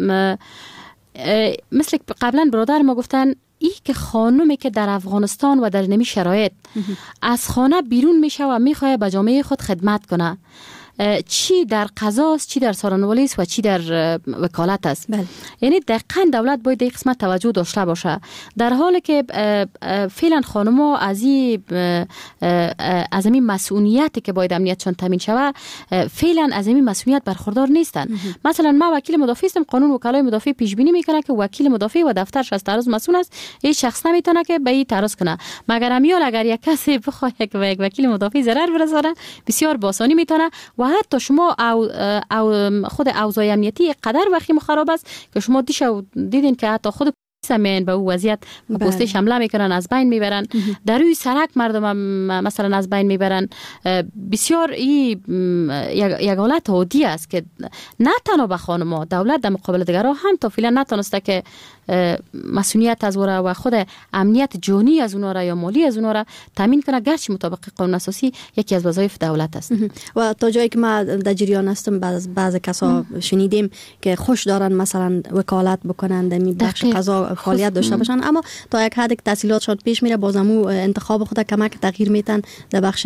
مثل قبلا برادر ما گفتن، ای که خانومی که در افغانستان و در نمی شرایط از خانه بیرون میشه و میخواه به جامعه خود خدمت کنه، چی در قضاست، چی در سارنوالی است و چی در وکالت است. بله. یعنی دقیقاً دولت باید این قسمت توجه داشته باشه، در حالی که فعلا خانم‌ها از این از این مسئولیتی که باید امنیتشان تامین شود فعلا از این مسئولیت برخوردار نیستن. مثلا ما وکیل مدافع هستم، قانون وکلای مدافع پیش بینی میکنه که وکیل مدافع و دفترش از تعرض مسئول است، هیچ شخص نمیتونه که به این تعرض کنه، مگر امیال اگر یک کسی بخواد که به یک وکیل مدافع ضرر برسونه بسیار با آسانی میتونه. و حتی شما او, او خود اوضاع امنیتی قدر وخیم خراب است که شما دیشو دیدین که حتی خود سمین به او وضعیت پستش حمله میکنن، از بین میبرن، در روی سرک مردم مثلا از بین میبرن. بسیار این یک حالت عادی است که نه تنها به خانم‌ها، دولت در مقابل دیگرها هم تا فعلا نتونسته که مسئولیت از اونها و خود امنیت جانی از اونها را یا مالی از اونها را تامین کنه، گرچه مطابق قانون اساسی یکی از وظایف دولت است. و تا جایی که ما در جریان هستم بعض بعض کسا شنیدیم که خوش دارن مثلا وکالت بکنن در بخش قضا فعالیت داشته باشن، اما تا یک حد تحصیلاتشون پیش میره بازمو انتخاب خود کمک تغییر میتن در بخش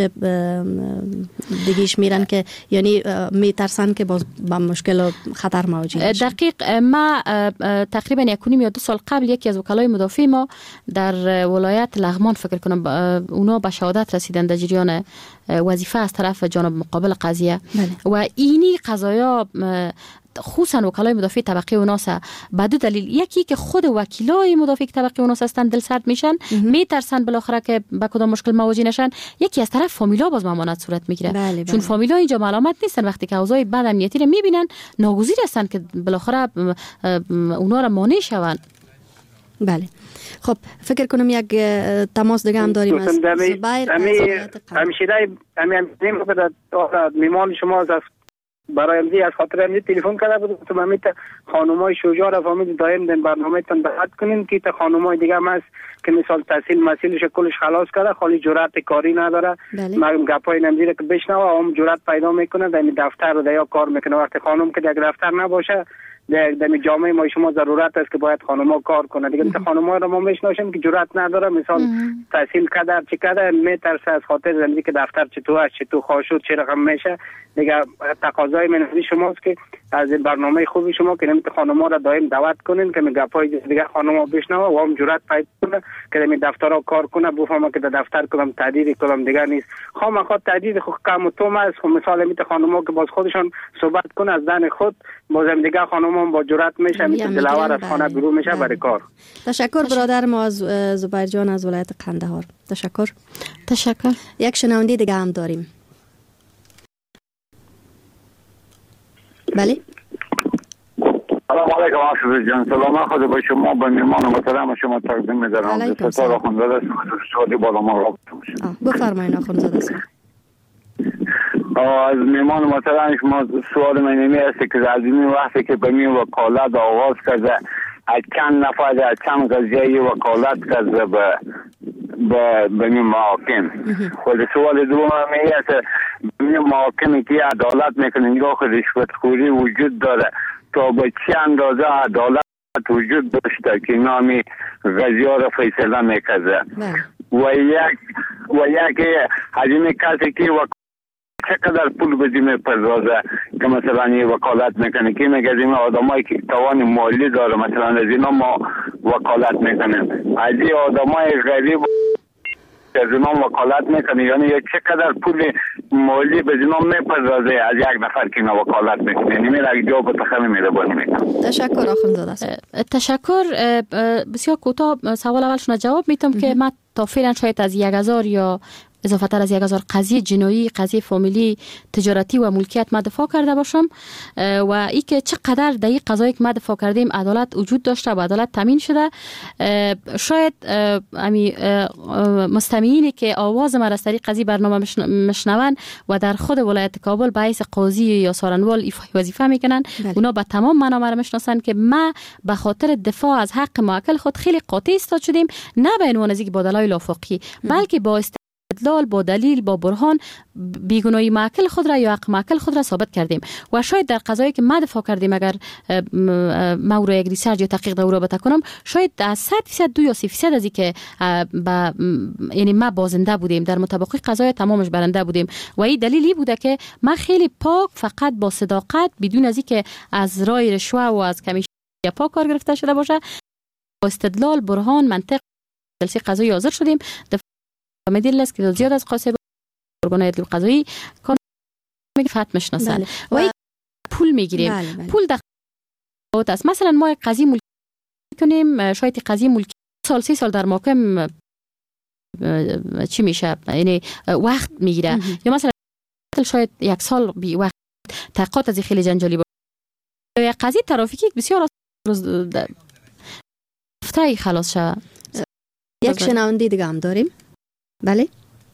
دیگهش میرن که یعنی میترسن که باز با مشکل خطر مواجه بشن. دقیق. ما تقریبا یک یا دو سال قبل یکی از وکلای مدافع ما در ولایت لغمان فکر کنم اونا به شهادت رسیدن در جریان وظیفه از طرف جانب مقابل قضیه. بله. و اینی قضایا خصوصا وکلای مدافع طبقه اوناس به دو دلیل، یکی که خود وکیلای مدافع طبقه اوناس هستن دل سرد میشن، میترسن بالاخره که با کدام مشکل مواجه نشن. یکی از طرف فامیلا باز ممانعت صورت میگیره. بله بله. چون فامیلا اینجا علامت نیستن، وقتی که اوضاع بد امنیتی رو میبینن ناگزیر هستن که بالاخره اونا را مانع شون. بله. خب فکر کنم یک تماس دیگه هم داریم از زبیر. همیشه همی میمان شما از برای امزی از خاطر امزی تلفن کرده بود تو امیت خانمای شجاع را فهمید دائم دن برنامه تان دعوت کنین که تا خانمای دیگه هم هست که مثال تحصیل مسئولش کلش خلاص کرده خالی جرأت کاری نداره. من گپای نمزی را که بشنوه هم جرأت پیدا میکنه در دفتر و در کار میکنه. وقتی خانم که در دفتر نباشه در در جامعه ما شما ضرورت است که باید خانم‌ها کار کنه دیگه. مثل خانم‌ها رو ما میشناسیم که جرأت نداره مثال تحصیل کرده چه کرده میترسه از خاطر زندگی که دفتر چطور است چطور خواهد شد چه رقم میشه دیگه. تقاضای من از شماست که از برنامه خوبی شما که نمیت خانم‌ها را دائم دعوت کنین که گپای دیگه خانم‌ها بشنوه و هم جرأت پیدا کنه که در دفترها کار کنه بفهمه که در دفتر کدام تهدید کدام دیگه نیست. خامخا تهدید خود کم و توم است. خب مثال میت خانم‌ها که باز خودشان صحبت کنه از دن خود باز دیگه خانم‌ها با جرأت میشه میت دلاور از خانه بیرون میشه برای کار. تشکر برادر ما از زبیر جان از ولایت قندهار. تشکر. تشکر. یک شنونده دیگه هم داریم. بله. سلام علیکم آشوز جان. سلام خود با شما با میمان و محترم شما تقدیم می‌دارم. ستاره آخوندزاده است. سوالی بالا ما را بفرمایید آخوندزاده است. از میمان و محترم شما سوال من اینه است که از این وقتی که به می وکالت آغاز کرده از چند نفر از چند قضیه وکالت کرده به به به محاکم. خود سوال دوم می است به محاکمی که عدالت میکنه نگاه رشوت خوری وجود داره تا به چه اندازه عدالت وجود داشته که نامی قضیه را فیصله میکنه و یک و یک حجم کسی که چقدر پول بدیم پردازه که مثلا یه وکالت میکنه که میگه از این آدمایی که توان مالی داره مثلا از اینا ما وکالت میکنیم از این آدمای غریب از اینا وکالت میکنه یعنی چقدر پول مالی به اینا میپردازه از یک نفر که اینا وکالت میکنه یعنی میره اگه جواب تخمی میره بانی میکنه. تشکر آخوندزاده است. تشکر. بسیار کوتاه سوال اولشون جواب میتم که من تا فعلا شاید از یک هزار یا اضافه تر از یک هزار قضیه جنایی، قضیه فامیلی، تجارتی و ملکیت ما دفاع کرده باشم و ای که چقدر در این قضایی که ما دفاع کردیم عدالت وجود داشته و عدالت تامین شده. شاید امی مستمعینی که آواز ما را از طریق قضیه برنامه مشنون و در خود ولایت کابل به حیث قاضی یا سارنوال ایفای وظیفه میکنن اونا به تمام معنا ما را میشناسن که ما به خاطر دفاع از حق موکل خود خیلی قاطع ایستاد شدیم، نه به عنوان از با دلایل افقی بلکه با استدلال، با دلیل، با برهان بیگناهی موکل خود را یا حق موکل خود را ثابت کردیم و شاید در قضایی که ما دفاع کردیم اگر ما او را یک ریسرچ یا تحقیق در رابطه کنم شاید از صد درصد دو یا سی درصد از اینکه با یعنی ما بازنده بودیم در مطابق قضای تمامش برنده بودیم و این دلیلی بوده که ما خیلی پاک فقط با صداقت بدون از اینکه از رای رشوه و از کمیشن یا پاک کار گرفته شده باشه با استدلال، برهان، منطق جلسه قضایی حاضر شدیم. مدیر است که زیاد از قاصب ارگان عدل قضایی کار میگه فتح میشناسن و پول میگیریم. بله بله. پول دخوات است. مثلا ما قضیه ملکی کنیم شاید قضیه ملکی سال سی سال در محکم چی میشه یعنی وقت میگیره یا مثلا شاید یک سال بی وقت تحقیقات از خیلی جنجالی باشه یا قضیه ترافیکی بسیار روز هفته خلاص شود. یک شنونده دیگه هم داریم. بله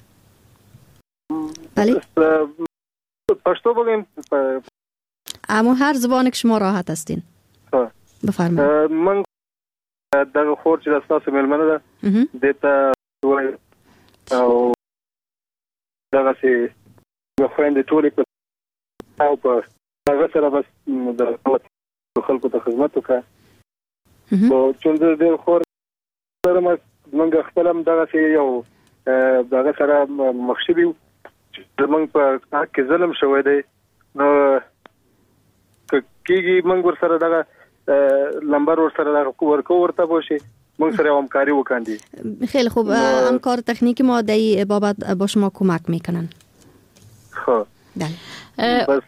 بله پشتو بگیم اما هر زبان که شما راحت هستین بفرمایید. من دغه خور چې د تاسو ملمنه ده دته وای او دغه سي خويندې ټولې په او په هغه سره بس د خلکو ته خدمت وکړه او چې د خور سره ما موږ خپل هم دغه سي یو دغه سره مخشبي زمونږ په کې ظلم شوی دی نو کېږي موږ ور سره دغه لمبر ور سره دغه ورکو ورته باشي موږ سره همکاری وکاندي. خیلی خوب. همکار تکنیکی ما در این بابت با شما کمک میکنن. خب بله بس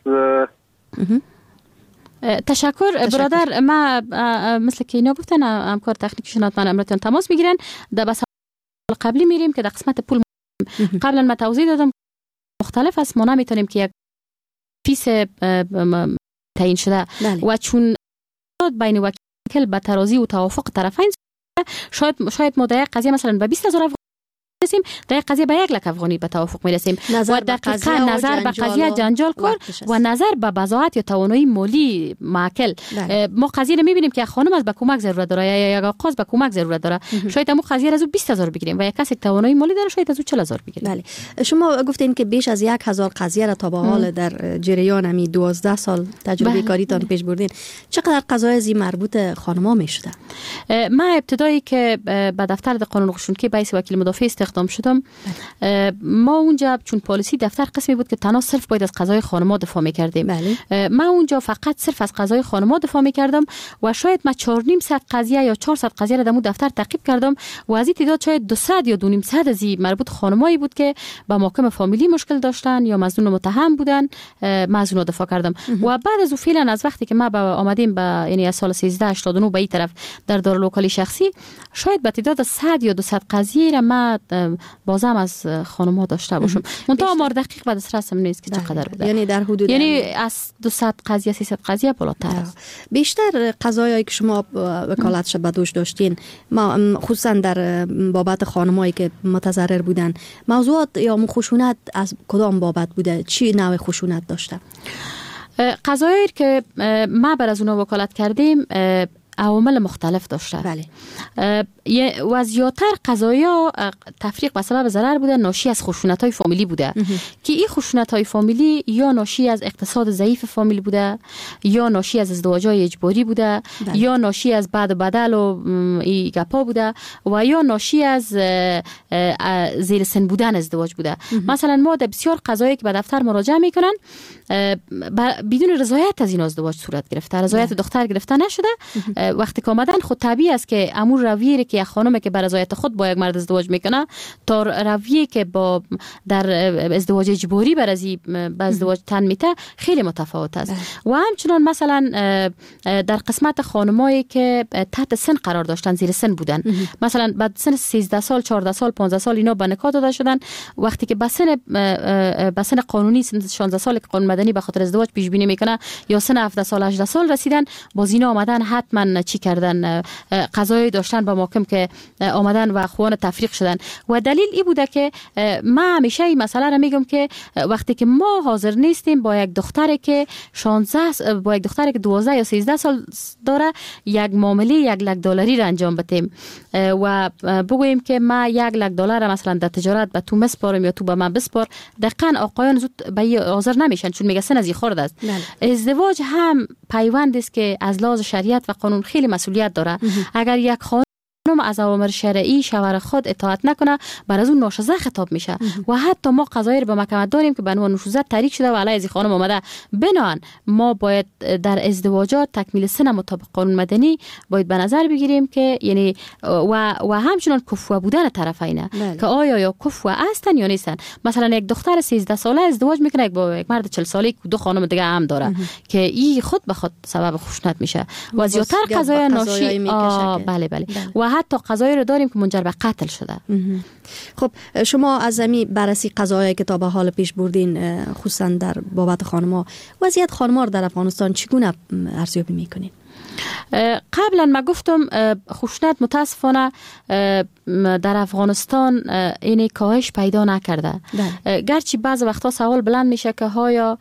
تشکر برادر. ما مثل که اینا گفتن همکار تکنیکشون حتما امرتون تماس میگیرن. در بس قبلی میریم که در قسمت پول قبلا ما توضیح دادم مختلف است. ما نمیتونیم که یک فیس تعیین شده بله. و چون بین وکیل به ترازی و توافق طرفین شاید شاید مدعی قضیه مثلا به بیست هزار رسیم در قضیه به یک لک افغانی به توافق میرسیم و دقیقاً نظر به قضیه جنجال کار و نظر به بضاعت یا توانایی مالی معقل. ما قضیه رو میبینیم که خانم از به کمک ضرورت داره یا یک آقا به کمک ضرورت داره، شاید همون قضیه رو از بیست هزار بگیریم و یک کسی توانایی مالی داره شاید از چهل هزار بگیریم. بله. شما گفتین که بیش از یک هزار قضیه را تا به حال در جریان همی دوازده سال تجربه کاریتان پیش بردین. چقدر قضایا زی مربوط خانم‌ها میشده؟ من ابتدایی که به دفتر قانون خشونت بیس وکیل مدافع استخدام شدم، ما اونجا چون پالیسی دفتر قسمی بود که تنها صرف باید از قضای خانم‌ها دفاع می‌کردیم. من اونجا فقط صرف از قضای خانم‌ها دفاع می‌کردم و شاید من چهار و نیم صد قضیه یا چهارصد قضیه را در دفتر تعقیب کردم و از این تعداد شاید دویست یا دو نیم صد از مربوط خانمایی بود که با محکمه فامیلی مشکل داشتن یا مظنون متهم بودن، مظنون دفاع کردم. و بعد از اون فعلا از وقتی که ما با آمدیم به یعنی از سال سیزده هشتاد و نه به این طرف در دارالوکالی شخصی، شاید به تعداد صد یا دویست قضیه را ما بازم از خانم‌ها داشته باشم. منتها آمار دقیق بعد از رسم نیست که چقدر بوده. یعنی در حدود یعنی از دویست قضیه سیصد قضیه بالاتر است. بیشتر قضایایی که شما وکالتش به دوش داشتین، ما خصوصا در بابت خانمایی که متضرر بودن، موضوعات یا خشونت از کدام بابت بوده؟ چی نوع خشونت داشته؟ قضایایی که ما بر از اونها وکالت کردیم عوامل مختلف داشته. بله. و زیادتر قضایا تفریق به سبب ضرر بوده ناشی از خشونت‌های فامیلی بوده که این خشونت‌های فامیلی یا ناشی از اقتصاد ضعیف فامیل بوده یا ناشی از ازدواج‌های اجباری بوده. بله. یا ناشی از بعد و بدل و ای گپا بوده و یا ناشی از زیر سن بودن ازدواج بوده. مثلا ما در بسیار قضایی که به دفتر مراجعه میکنن بدون رضایت از این ازدواج صورت گرفته، رضایت دختر گرفته نشده. وقتی که آمدن خود طبیعی است که امور رویه که یک خانم که بر رضایت خود با یک مرد ازدواج میکنه تا رویه که با در ازدواج اجباری بر از با ازدواج تن میته خیلی متفاوت است. و همچنان مثلا در قسمت خانمایی که تحت سن قرار داشتن، زیر سن بودن، مثلا بعد سن سیزده سال، چهارده سال، پانزده سال اینا به نکاح داده شدن، وقتی که به سن به سن قانونی سن شانزده سال که قانون مدنی به خاطر ازدواج پیش بینی میکنه یا سن هفده سال هجده سال رسیدن، باز اینا آمدن حتما چی کردن، قضایی داشتن با محکم که آمدن و خوان تفریق شدن. و دلیل ای بوده که من همیشه این مسئله را میگم که وقتی که ما حاضر نیستیم با یک دختری که شانزده با یک دختری که دوازده یا سیزده سال داره یک معامله یک لک دلاری را انجام بدیم و بگوییم که ما یک لک دلار مثلا در تجارت به تو مسپارم یا تو به من بسپار، دقیقاً آقایان زود به حاضر نمیشن چون میگه سن از این خورد است. ازدواج هم پیوند است که از لحاظ شریعت و قانون خیلی مسئولیت داره. اگر یک خانم از اوامر شرعی شوهر خود اطاعت نکنه بر از اون ناشزه خطاب میشه و حتی ما قضایی رو به محکمه داریم که به عنوان ناشزه تحریک شده و علیه از خانم اومده. بنان ما باید در ازدواجات تکمیل سن مطابق قانون مدنی باید به نظر بگیریم که یعنی و و همچنان کفو بودن طرفینه که آیا یا کفو هستن یا نیستن. مثلا یک دختر سیزده ساله ازدواج میکنه با یک مرد چهل ساله که دو خانم دیگه هم داره که این خود به خود سبب خشونت میشه و زیاتر قضایا ناشی بله بله و حتی قضایی رو داریم که منجر به قتل شده. خب شما از زمین بررسی قضایایی که تا به حال پیش بردین خصوصا در بابت خانم‌ها، وضعیت خانم‌ها در افغانستان چگونه ارزیابی میکنین؟ قبلا ما گفتم خشونت متاسفانه در افغانستان این کاهش پیدا نکرده. گرچه بعض وقتا سوال بلند میشه که آیا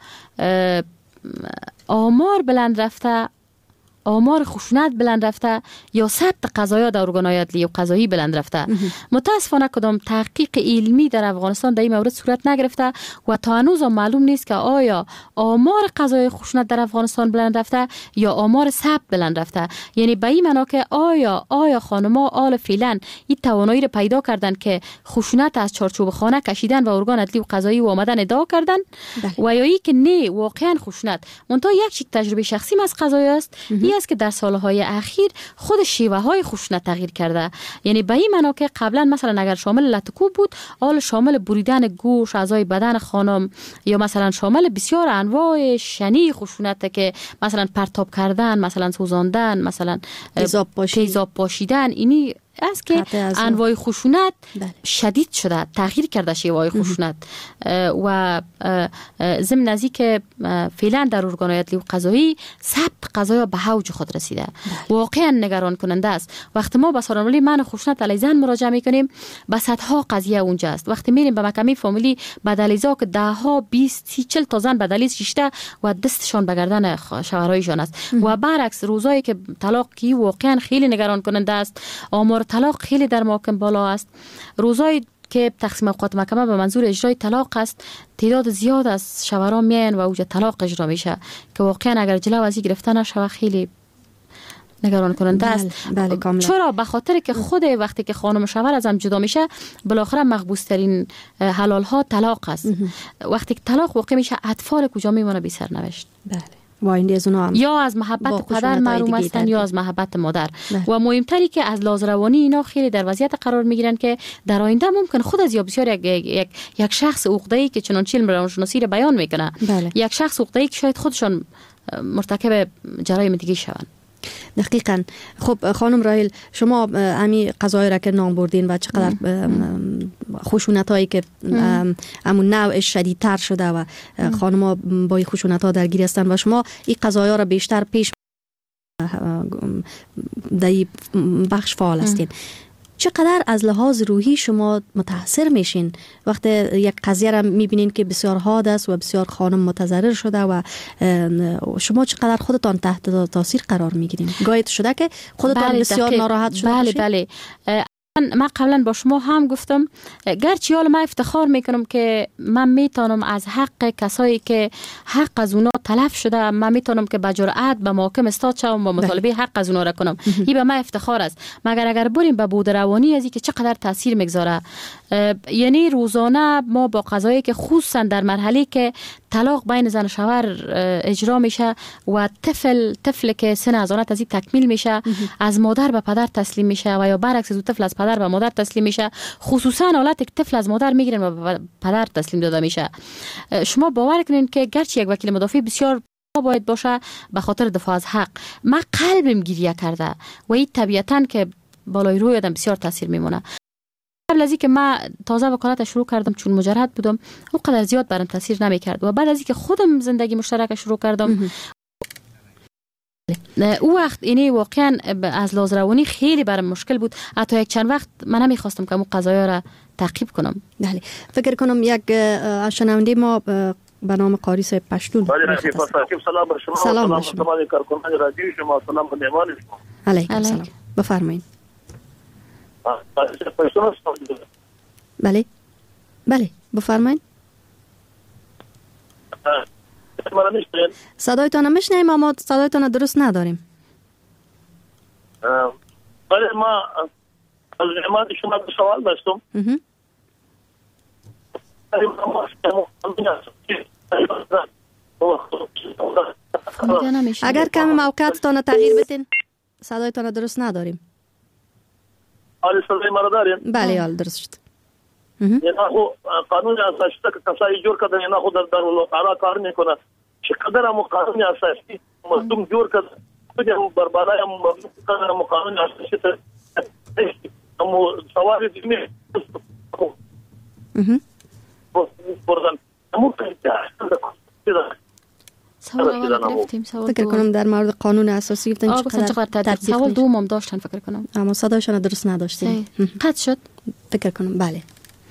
آمار بلند رفته، آمار خشونت بلند رفته یا ثبت قضایا در ارگان‌های عدلیه و قضایی بلند رفته. متاسفانه کدام تحقیق علمی در افغانستان در این مورد صورت نگرفته و تا هنوز معلوم نیست که آیا آمار قضای خشونت در افغانستان بلند رفته یا آمار ثبت بلند رفته. یعنی به این معنا که آیا آیا خانم‌ها آل فعلا این توانایی رو پیدا کردن که خشونت از چارچوب خانه کشیدن و ارگان عدلی و قضایی و آمدن ادعا کردن و یا ای که نه واقعا خشونت منتها یک چیز تجربه شخصی از قضایی است است که در سالهای اخیر خود شیوه های خشونت تغییر کرده. یعنی به این معنا که قبلا مثلا اگر شامل لطکوب بود، حالا شامل بریدن گوش، اعضای بدن خانم یا مثلا شامل بسیار انواع شنی خشونت که مثلا پرتاب کردن، مثلا سوزاندن، مثلا تیزاب پاشیدن، اینی است که انواع خشونت بله. شدید شده، تغییر کرده شیوه خشونت و ضمن ازی که فعلا در ارگان عدلی و قضایی ثبت قضایا به اوج خود رسیده. بله. واقعا نگران کننده است. وقتی ما به سازمان من خشونت علیه زن مراجعه میکنیم، به صدها قضیه اونجا است. وقتی میریم به محکمه فامیلی بدلیزا که ده ها بیست سی چهل تا زن بدلیز شیشته و دستشان به گردن شوهرایشان است و برعکس روزایی که طلاق کی واقعا خیلی نگران کننده است. آمار طلاق خیلی در محاکم بالا است. روزایی که تقسیم اوقات محکمه به منظور اجرای طلاق است، تعداد زیاد از شوهران میان و اوج طلاق اجرا میشه که واقعا اگر جلو از این گرفته نشه خیلی نگران کننده است. بله کاملا. چرا؟ به خاطر که خود وقتی که خانم شوهر از هم جدا میشه بالاخره مقبوس ترین حلال ها طلاق است. وقتی که طلاق واقع میشه اطفال کجا میمونه بی سرنوشت. بله. هم یا از محبت پدر محروم هستن یا از محبت مادر. بله. و مهمتری که از لازروانی اینا خیلی در وضعیت قرار میگیرن که در آینده ممکن خود از یا بسیار یک, یک, یک شخص عقده‌ای که چنانچه علم روانشناسی رو بیان میکنه. بله. یک شخص عقده‌ای که شاید خودشون مرتکب جرایم دیگه شوند. دقیقاً. خب خانم راهیل، شما امی قضایی را که نام بردین و چقدر خشونت هایی که امون نوع شدیدتر شده و خانم ها با این خشونت ها درگیر هستند و شما این قضایی ها را بیشتر پیش در این بخش فعال هستین، چقدر از لحاظ روحی شما متاثر میشین وقتی یک قضیه را میبینین که بسیار حاد است و بسیار خانم متضرر شده و شما چقدر خودتان تحت تاثیر قرار میگیرین؟ گاهی شده که خودتان بله بسیار دقیق. ناراحت شده بله بله. من قبلا با شما هم گفتم گرچه حالا من افتخار میکنم که من میتونم از حق کسایی که حق از اونا تلف شده من میتونم که با جرأت به محاکم استاد شوم و مطالبه حق از اونا را کنم. این به من افتخار است. مگر اگر بریم به بود روانی از این که چقدر تاثیر میگذاره. یعنی روزانه ما با قضایی که خصوصا در مرحله که طلاق بین زن و شوهر اجرا میشه و طفل طفل که سن ازانت از این تکمیل میشه از مادر به پدر تسلیم میشه و یا برعکس از طفل از پدر به مادر تسلیم میشه، خصوصا حالت که طفل از مادر میگیرن و به پدر تسلیم داده میشه. شما باور کنین که گرچه یک وکیل مدافع بسیار باید باشه به خاطر دفاع از حق، من قلبم گریه کرده و این طبیعتاً که بالای روی آدم بسیار تاثیر میمونه. قبل از اینکه من تازه وکالت شروع کردم چون مجرد بودم اونقدر زیاد برام تاثیر نمیکرد و بعد از اینکه خودم زندگی مشترک شروع کردم او وقت اینه واقعا از لحاظ روانی خیلی برام مشکل بود. حتی یک چند وقت من نمیخواستم که اون قضایا را تعقیب کنم. بله فکر کنم یک شنونده ما به نام قاری صاحب پشتون. بله سلام بر شما. سلام بر شما. سلام کارکنان رادیو شما. سلام به مهمان شما. علیکم سلام. بفرمایید. بله بله بفرمایید. صدایتان نمیشنیم اما صدایتان درست نداریم. بله ما از نعمت شما به سوال داشتم. اگر کم موقعیتتان تغییر بدین صدایتان درست نداریم. حالی صدای مرا داریم؟ بله حال درست شد. یعنی خو قانون اساسی که کسایی جور کردن یعنی خود در ولایت کار میکنه چقدر هم قانون اساسی مردم جور کرد خودم بر بالای هم قانون قانون اساسی ته هم سوال دیمی اه بردن همون فکر کنم در مورد قانون اساسی گفتن چقدر تطبیق سوال دوم داشتن فکر کنم اما صدایشان درست نداشتین. قطع شد فکر کنم. بله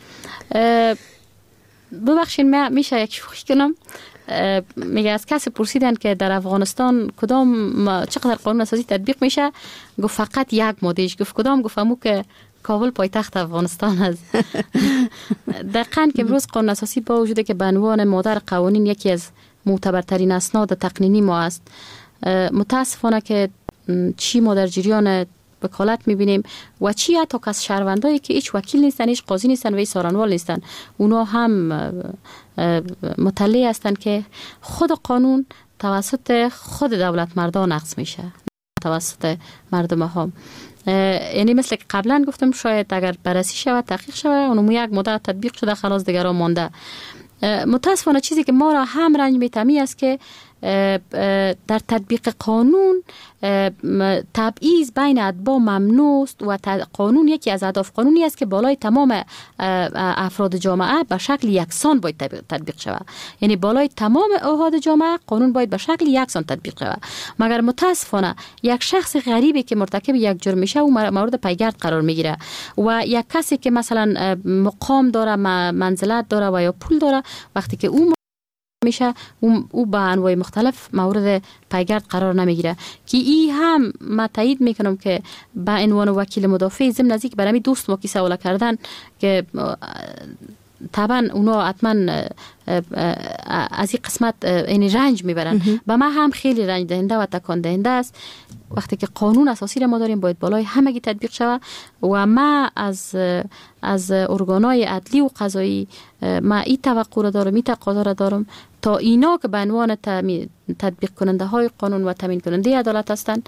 ببخشید من میشه یک شوخی کنم. میگه از کسی پرسیدن که در افغانستان کدام چقدر قانون اساسی تطبیق میشه، گفت فقط یک مادهش. گفت کدام؟ گفتمو که کابل پایتخت افغانستان است. دقیقاً که امروز قانون اساسی با وجوده که به عنوان مادر قوانین یکی از معتبرترین اسناد تقنینی ما است، متاسفانه که چی ما در جریان وکالت میبینیم و چی حتی کس شهروندایی که هیچ وکیل نیستن، هیچ قاضی نیستن و هیچ سارنوال نیستن، اونا هم مطلع هستن که خود قانون توسط خود دولت مردان نقض میشه توسط مردم هم. یعنی مثل که قبلا گفتم شاید اگر بررسی شود تحقیق شود اونم یک مدت تطبیق شده خلاص دیگران مانده. متاسفانه چیزی که ما را هم رنج میتمی است که در تطبیق قانون تبعیض بین اتباع ممنوع است و قانون یکی از اهداف قانونی است که بالای تمام افراد جامعه به شکل یکسان باید تطبیق شود. یعنی بالای تمام احاد جامعه قانون باید به شکل یکسان تطبیق شود. مگر متاسفانه یک شخص غریبی که مرتکب یک جرم میشه او مورد پیگرد قرار میگیره و یک کسی که مثلا مقام داره، منزلت داره و یا پول داره، وقتی که او میشه او, او با انواع مختلف مورد پیگرد قرار نمیگیره. که ای هم ما تایید میکنم که با عنوان وکیل مدافع ضمن نزدیک برای دوست ما کی سوال کردن که طبعا اونا حتما از این قسمت این رنج میبرن و ما هم خیلی رنج دهنده و تکان دهنده است. وقتی که قانون اساسی را ما داریم باید بالای همگی تطبیق شود و ما از از ارگانهای عدلی و قضایی ما این توقع را دارم، این تقاضا را دارم تا اینا که به عنوان تطبیق کننده های قانون و تامین کننده عدالت هستند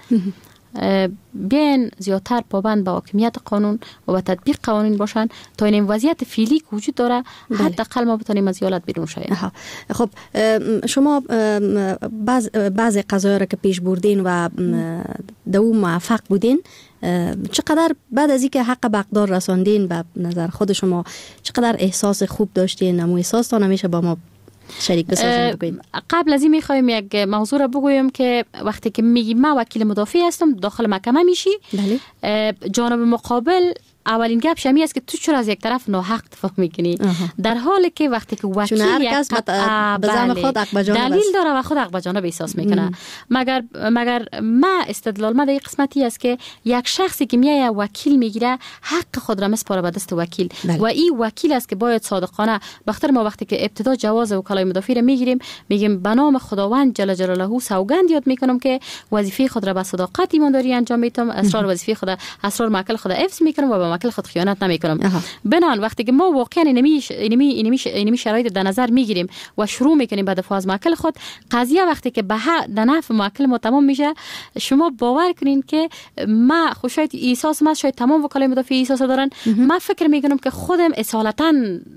بیان زیادتر پابند به حاکمیت قانون و به تطبیق قوانین باشن تا این وضعیت فعلی که وجود داره حداقل ما بتونیم از ایالت بیرون شویم. خب شما بعض بعض قضایا را که پیش بردین و دو موفق بودین، چقدر بعد از اینکه حق به اقدار رساندین به نظر خود شما چقدر احساس خوب داشتین؟ نمو احساس تا نمیشه با ما شریک بسازیم بگوید. قبل از این میخوایم یک موضوع را بگویم که وقتی که میگیم ما وکیل مدافع هستم داخل محکمه میشی، جانب مقابل اولین گپ شمی است که تو چرا از یک طرف ناحق دفاع میکنی، در حالی که وقتی که وکیل یک دلیل داره و خود حق به جانب احساس میکنه. مگر مگر ما استدلال ما در این قسمتی است که یک شخصی که میای وکیل میگیره حق خود را میسپاره به دست وکیل بله. و این وکیل است که باید صادقانه بخاطر ما وقتی که ابتدا جواز وکالای مدافع را میگیریم میگیم به نام خداوند جل جلاله سوگند یاد میکنم که وظیفه خود را به صداقت ایمانداری انجام میدم، اسرار وظیفه خود اسرار محکل خود حفظ میکنم و به محکل خود خیانت نمیکنم. بنان وقتی که ما واقعا اینمی اینمی اینمی اینمی شرایط در نظر میگیریم و شروع میکنیم به دفاع از محکل خود، قضیه وقتی که به در نفع محکل ما تمام میشه، شما باور کنین که ما خوشایت احساس ما شاید تمام وکلای مدافع احساس دارن، ما فکر میکنم که خودم اصالتا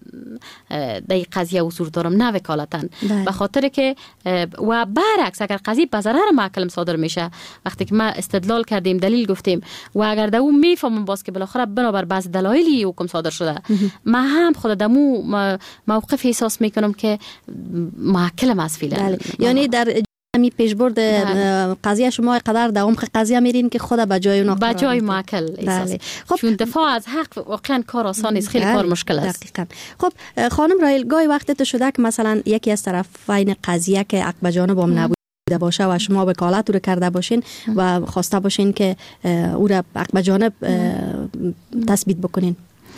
در قضیه حضور دارم نه وکالتا، به خاطر که و برعکس اگر قضیه به ضرر محکل صادر میشه وقتی که ما استدلال کردیم دلیل گفتیم و اگر دو میفهمم باز که بالاخره بنابر بعض دلایلی حکم صادر شده ما هم خود دمو موقف احساس میکنم که محکلم از فعلا. یعنی در می پیشبرد قضیه شما قدر در عمق قضیه میرین که خود به جای اون به جای محکل احساس. خب چون دفاع از حق واقعا کار آسان نیست، خیلی کار مشکل است. دقیقاً. خب خانم رایل گاهی وقت مثلا که مثلا یکی از طرفین قضیه که حق به جانب هم نبود باشه و شما وکالت رو کرده باشین و خواسته باشین که او را حق به جانب تثبیت بکنین.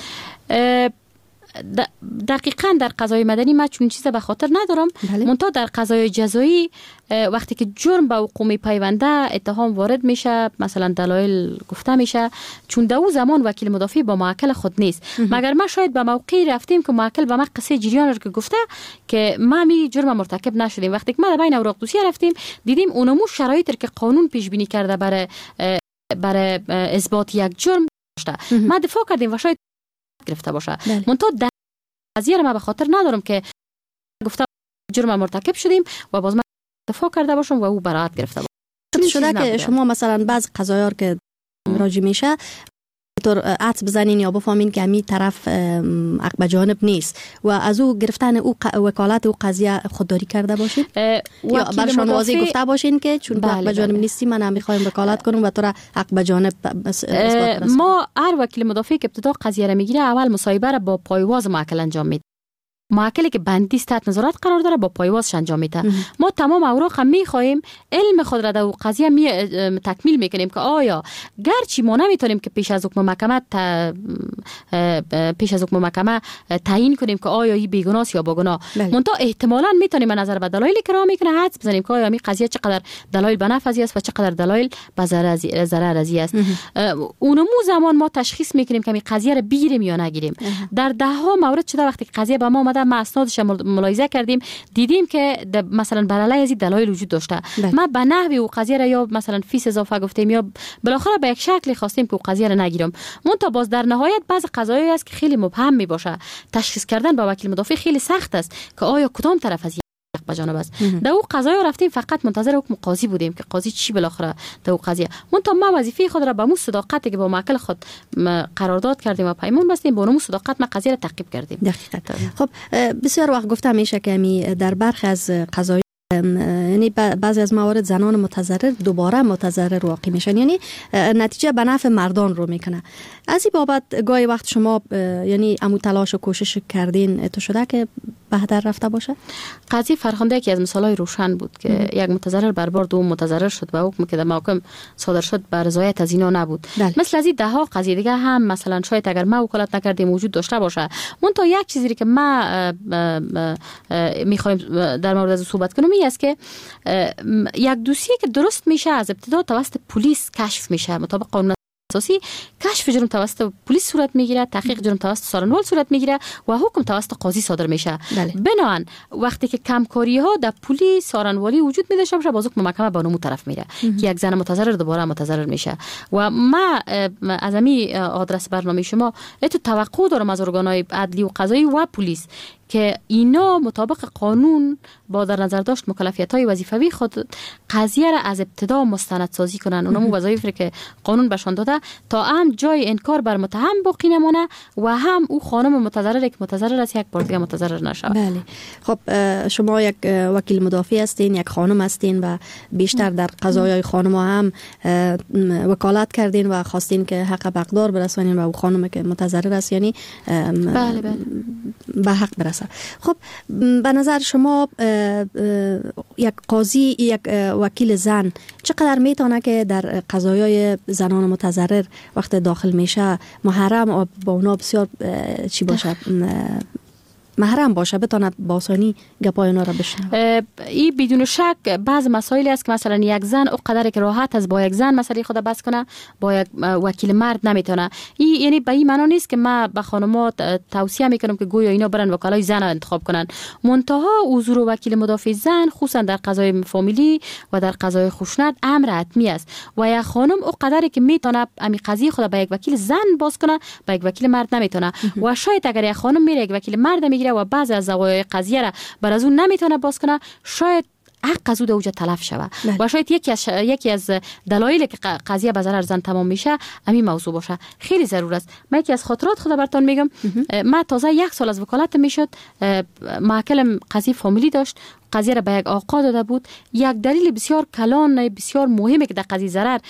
دقیقاً در قضای مدنی ما چون چیز به خاطر ندارم، منتها در قضای جزایی وقتی که جرم به حقوق پیونده اتهام وارد میشه، مثلا دلایل گفته میشه، چون در اون زمان وکیل مدافع با موکل خود نیست، مگر ما شاید به موقعی رفتیم که موکل به ما قصه جریان رو که گفته که ما می جرم مرتکب نشدیم. وقتی که ما در بین اوراق دوسیه رفتیم دیدیم اونمو شرایطی که قانون پیش بینی کرده برای برای اثبات یک جرم داشته، ما دفاع کردیم و شاید گرفته باشه. منتها در قضیه ما به خاطر ندارم که گفته جرم مرتکب شدیم و باز ما دفاع کرده باشم و او براءت گرفته باشه. شده که شما مثلا بعض قضایا که راجع میشه طور عطف بزنین یا بفهمین که همین طرف حق به جانب نیست و از او گرفتن او وکالت او قضیه خودداری کرده باشین یا برشان واضح گفته باشین که چون حق به جانب نیستی من هم میخوایم وکالت کنم و تو را حق به جانب ما هر وکیل مدافع که ابتدا قضیه را میگیره اول مصاحبه را با پایواز موکل انجام میده. موکلی که بندی تحت نظارت قرار داره با پایوازش انجام میده. ما تمام اوراق هم میخوایم علم خود را در قضیه می تکمیل میکنیم که آیا گرچه ما نمیتونیم که پیش از حکم محکمه پیش از حکم محکمه تعیین کنیم که آیا این بیگناه است یا باگناه، منتها احتمالاً میتونیم نظر به دلایلی که را میکنه حدس بزنیم که آیا این قضیه چقدر دلایل به نفع است و چقدر دلایل به ضرر است. اونمو زمان ما تشخیص میکنیم که این قضیه را بگیریم یا نگیریم. در ده ها مورد شده وقتی قضیه به ما ما اسنادش ملاحظه کردیم دیدیم که مثلا بر علیه از دلایل وجود داشته، ما به نحوی او قضیه را یا مثلا فیس اضافه گفتیم یا بالاخره به یک شکلی خواستیم که او قضیه را نگیرم. منتها باز در نهایت بعض قضایایی است که خیلی مبهم می باشه، تشخیص کردن با وکیل مدافع خیلی سخت است که آیا کدام طرف از به جانب است. در او قضایا رفتیم فقط منتظر حکم قاضی بودیم که قاضی چی بالاخره در او قضیه. من تا ما وظیفه خود را به مو صداقتی که با موکل خود قرارداد کردیم و پیمان بستیم با اون صداقت ما قضیه را تعقیب کردیم. دقیقاً. خب بسیار وقت گفتم میشه که می در برخی از قضایا یعنی بعضی از موارد زنان متضرر دوباره متضرر واقع میشن، یعنی نتیجه به نفع مردان رو میکنه. از این بابت گاهی وقت شما یعنی عمو تلاش و کوشش کردین تو شده که بهتر رفته باشه؟ قضیه فرخنده یکی از مثالای روشن بود که ام. یک متضرر بربار دوم متضرر شد و حکم که در محکم صادر شد بر رضایت از اینا نبود. بله. مثل از این ده ها قضیه دیگه هم مثلا شاید اگر ما وکالت نکردیم وجود داشته باشه. من تا یک چیزی که ما میخوایم در مورد از صحبت کنم این است که یک دوسیه که درست میشه از ابتدا توسط پلیس کشف میشه مطابق قانون اساسی، کشف جرم توسط پلیس صورت میگیره، تحقیق جرم توسط سارنوال صورت میگیره و حکم توسط قاضی صادر میشه. بله. بنابراین وقتی که کمکاری ها در پلیس سارنوالی وجود می داشته باشه باز حکم محکمه به اون طرف میره که یک زن متضرر دوباره متضرر میشه. و ما از امی آدرس برنامه شما اتو توقع دارم از ارگانهای عدلی و قضایی و پلیس که اینا مطابق قانون با در نظر داشت مکلفیت‌های وظیفوی خود قضیه را از ابتدا مستند سازی کنن. اونم وظایفی که قانون بهشون داده تا هم جای انکار بر متهم باقی نمونه و هم او خانم متضرر که متضرر است یک بار دیگه متضرر نشه. بله. خب شما یک وکیل مدافع هستین، یک خانم هستین و بیشتر در قضایای خانم‌ها هم وکالت کردین و خواستین که حق به حقدار برسونین و او خانم که متضرر است یعنی بله بله به حق برسه. خب به نظر شما یک قاضی یک وکیل زن چقدر میتونه که در قضایای زنان متضرر وقت داخل میشه محرم و با اونا بسیار چی باشه محرم باشه بتونه با آسانی گپای اونا را بشنوه؟ این بدون شک بعض مسائلی است که مثلا یک زن او قدری که راحت از با یک زن مسئله خود بس کنه با یک وکیل مرد نمیتونه. این یعنی به این معنا نیست که ما به خانم‌ها توصیه میکنم که گویا اینا برن وکلای زن انتخاب کنن. منتها حضور وکیل مدافع زن خصوصا در قضای فامیلی و در قضای خشونت امر حتمی است و یک خانم او قدری که میتونه امی قضیه خود به یک وکیل زن باز کنه به یک وکیل مرد نمیتونه. و شاید اگر یک خانم میره یک وکیل مرد میگیره و بعضی از زوایای قضیه را بر از اون نمیتونه باز کنه شاید حق از او دوجه تلف شود و شاید یکی از یکی از دلایلی که قضیه به ضرر زن تمام میشه همین موضوع باشه. خیلی ضرور است. من یکی از خاطرات خود براتون میگم. ما تازه یک سال از وکالت میشد محکم قضیه فامیلی داشت قضیه را به یک آقا داده بود. یک دلیل بسیار کلان بسیار مهمه که در قضیه ضرر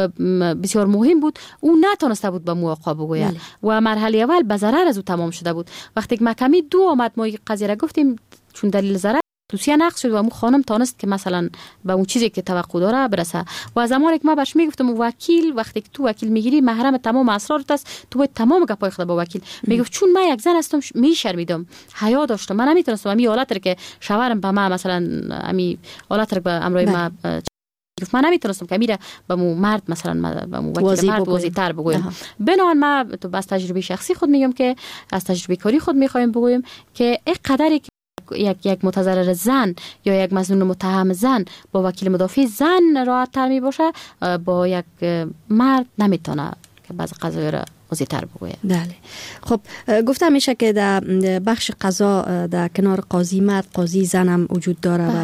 بسیار مهم بود او نتونسته بود به مو آقا بگوید و مرحله اول به ضرر از او تمام شده بود. وقتی که محکمه دو آمد ما قضیه را گفتیم چون دلیل ضرر توصیه نقض شد و امو خانم تانست که مثلا به اون چیزی که توقع داره برسه و زمانی که ما بهش میگفتم وکیل وقتی که تو وکیل میگیری محرم تمام اسرارت است تو باید تمام گپای خود با وکیل میگفت چون من یک زن هستم میشرمیدم حیا داشتم من نمیتونستم امی حالت که شوهرم به ما مثلا امی حالت به امرای ما گفت من نمیتونستم که میره به مو مرد مثلا به مو وکیل مرد واضح‌تر بگویم. بنابراین ما تو بس تجربه شخصی خود میگم که از تجربه کاری خود میخوایم بگویم که این قدری یک یک متضرر زن یا یک مظنون متهم زن با وکیل مدافع زن راحت تر می باشه با یک مرد نمیتونه که بعض قضایا را واضح‌تر بگوید. بله. خب گفته میشه که در بخش قضا در کنار قاضی مرد قاضی زن هم وجود داره و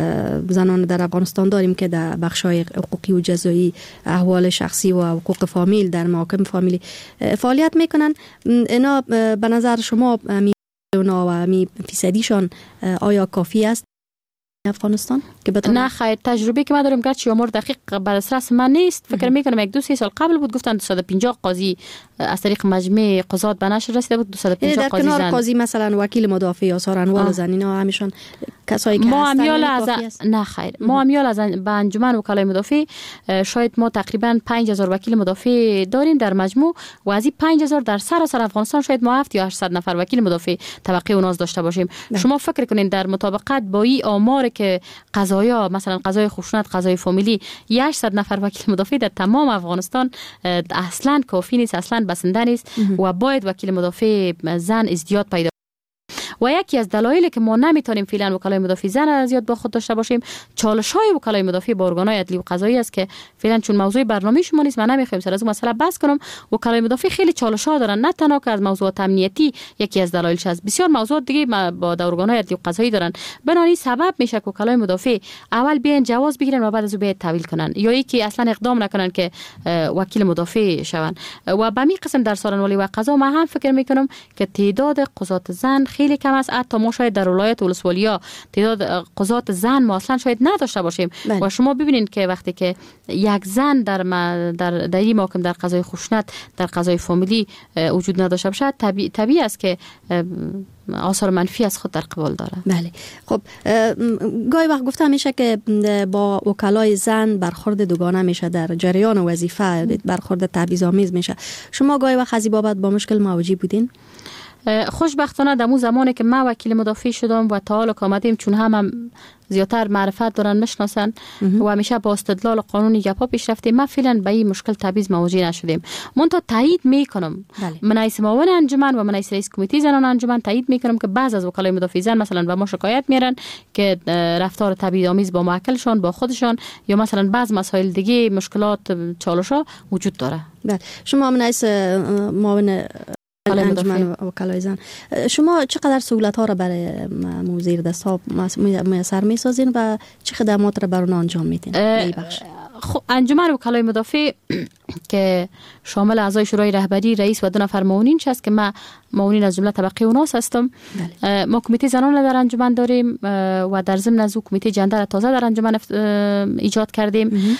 زنان در افغانستان داریم که در بخش‌های حقوقی و جزایی احوال شخصی و حقوق فامیل در محاکم فامیلی فعالیت میکنن. اینا به نظر شما می اونا و می فیصدیشان آیا کافی است افغانستان که بتونه؟ نه خیر تجربه که ما داریم گرچه آمار دقیق بر اساس من نیست فکر میکنم یک دو سه سال قبل بود گفتن دویست و پنجاه قاضی از طریق مجمع قضات به نشر رسیده بود دویست و پنجاه قاضی زن. در کنار قاضی مثلا وکیل مدافع یا سارنوال زن اینا همیشون کسایی که ما امیال از نه خیر ما امیال از به انجمن وکلای مدافع شاید ما تقریبا پنج هزار وکیل مدافع داریم در مجموع و از این پنج هزار در سراسر افغانستان شاید ما هفت یا هشتصد نفر وکیل مدافع طبقه اوناز داشته باشیم. ده. شما فکر کنین در مطابقت با این آمار که قضایا مثلا قضای خشونت قضای فامیلی هشتصد نفر وکیل مدافع در تمام افغانستان اصلا کافی نیست اصلا بسنده نیست و باید وکیل مدافع زن ازدیاد پیدا و یکی از دلایلی که ما نمیتونیم فعلا وکلای مدافع زن زیاد با خود داشته باشیم چالش‌های وکلای مدافع با ارگان‌های عدلی و قضایی است که فعلا چون موضوع برنامه شما نیست، من نمیخوام سر از مسئله بحث کنم. وکلای مدافع خیلی چالش‌ها دارن، نه تنها که از موضوعات امنیتی یکی از دلایلش است، بسیار موضوعات دیگه با ارگان‌های عدلی و قضایی دارن. بنابراین سبب میشه که وکلای مدافع اول بیان جواز بگیرن و بعد از اون بیان تحویل کنن، یا اینکه اصلا اقدام نکنن که وکیل مدافع شون. و به می قسم در سارنوالی و قضا ما هم فکر میکنم که تعداد قضات زن خیلی کم است. حتی ما شاید در ولایت ولسوالیا تعداد قضات زن ما اصلا شاید نداشته باشیم. بله. و شما ببینید که وقتی که یک زن در در در این محکم در قضای خشونت در قضای فامیلی وجود نداشته باشه، طبیعی طبیعی است که آثار منفی از خود در قبال داره. بله. خب گاهی وقت گفته میشه که با وکلای زن برخورد دوگانه میشه در جریان وظیفه، برخورد تبعیض‌آمیز میشه. شما گاهی وقت از این بابت با مشکل مواجه بودین؟ خوشبختانه در اون زمانی که ما وکیل مدافع شدم و تا حالا که آمدیم، چون هم, هم زیادتر معرفت دارن میشناسن و همیشه با استدلال قانونی گپا پیش رفتیم، ما فعلا به این مشکل تبعیض مواجه نشدیم. من تا تایید میکنم، من رئیس معاون انجمن و من رئیس کمیته زنان انجمن تایید میکنم که بعض از وکلای مدافع زن مثلا به ما شکایت میارن که رفتار تبعیض‌آمیز با موکلشان با خودشان یا مثلا بعض مسائل دیگه مشکلات چالش‌ها وجود داره. بله. شما من رئیس معاون انجمن وکلای زن، شما چقدر سهولت ها را برای زیر دست ها میسر میسازین و چه خدمات را بر اون انجام میدین؟ خب انجمن وکلای مدافع که شامل اعضای شورای رهبری، رئیس و دو نفر معاونین است که ما معاونین از جمله طبقه اوناس هستم. بله. ما کمیته زنان در انجمن داریم و در ضمن از او کمیته جندر تازه در انجمن ایجاد کردیم